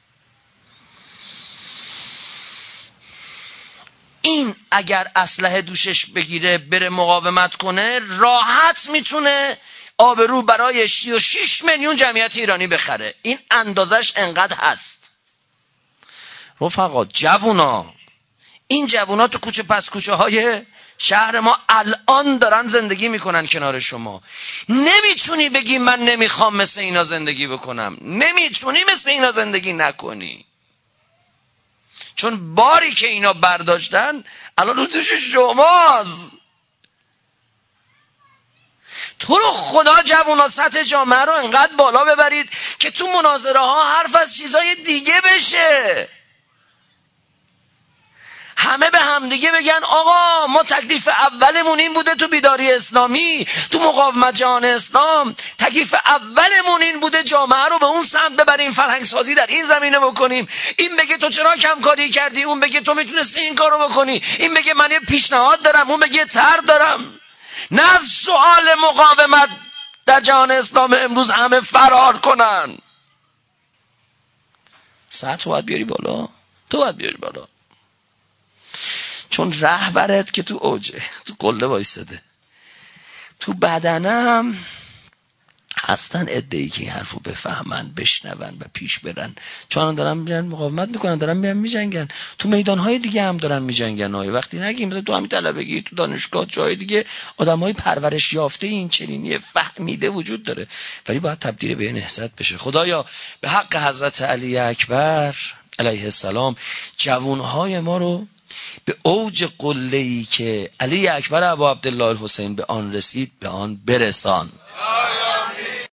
این اگر اسلحه دوشش بگیره بره مقاومت کنه، راحت میتونه آبرو برای 36 میلیون جمعیت ایرانی بخره. این اندازش انقدر هست. رفقا جوونا، این جوونا تو کوچه پس کوچه های شهر ما الان دارن زندگی میکنن کنار شما. نمیتونی بگی من نمیخوام مثل اینا زندگی بکنم. نمیتونی مثل اینا زندگی نکنی، چون باری که اینا برداشتن الان رو دوش شماست. تو رو خدا جوونا سطح جامعه رو انقدر بالا ببرید که تو مناظره ها حرف از چیزای دیگه بشه. همه به همدیگه بگن آقا ما تکلیف اولمون این بوده تو بیداری اسلامی، تو مقاومت جهان اسلام تکلیف اولمون این بوده جامعه رو به اون سمت ببریم، فرهنگ سازی در این زمینه بکنیم. این بگه تو چرا کم کاری کردی، اون بگه تو میتونستی این کارو بکنی، این بگه من یه پیشنهاد دارم، اون بگه طرح دارم. نه از سوال مقاومت در جهان اسلام امروز همه فرار کنن. سطح باید بیاری بالا، تو باید بیاری بالا، چون رهبرت که تو اوجه، تو قله وایساده. تو بدنم هستن عده‌ای که این حرفو بفهمن، بشنون و پیش برن، چون دارن میرن مقاومت میکنن، دارن میرن میجنگن. تو میدانهای دیگه هم دارن میجنگن. وقتی نگیم مثلا تو همین طلبگی، تو دانشگاه، جای دیگه آدمای پرورش یافته این چنینی فهمیده وجود داره، ولی باید تبدیل به نهضت بشه. خدایا به حق حضرت علی اکبر علیه السلام جوانهای ما رو به اوج قله‌ای که علی اکبر ابا عبدالله الحسین به آن رسید به آن برسان.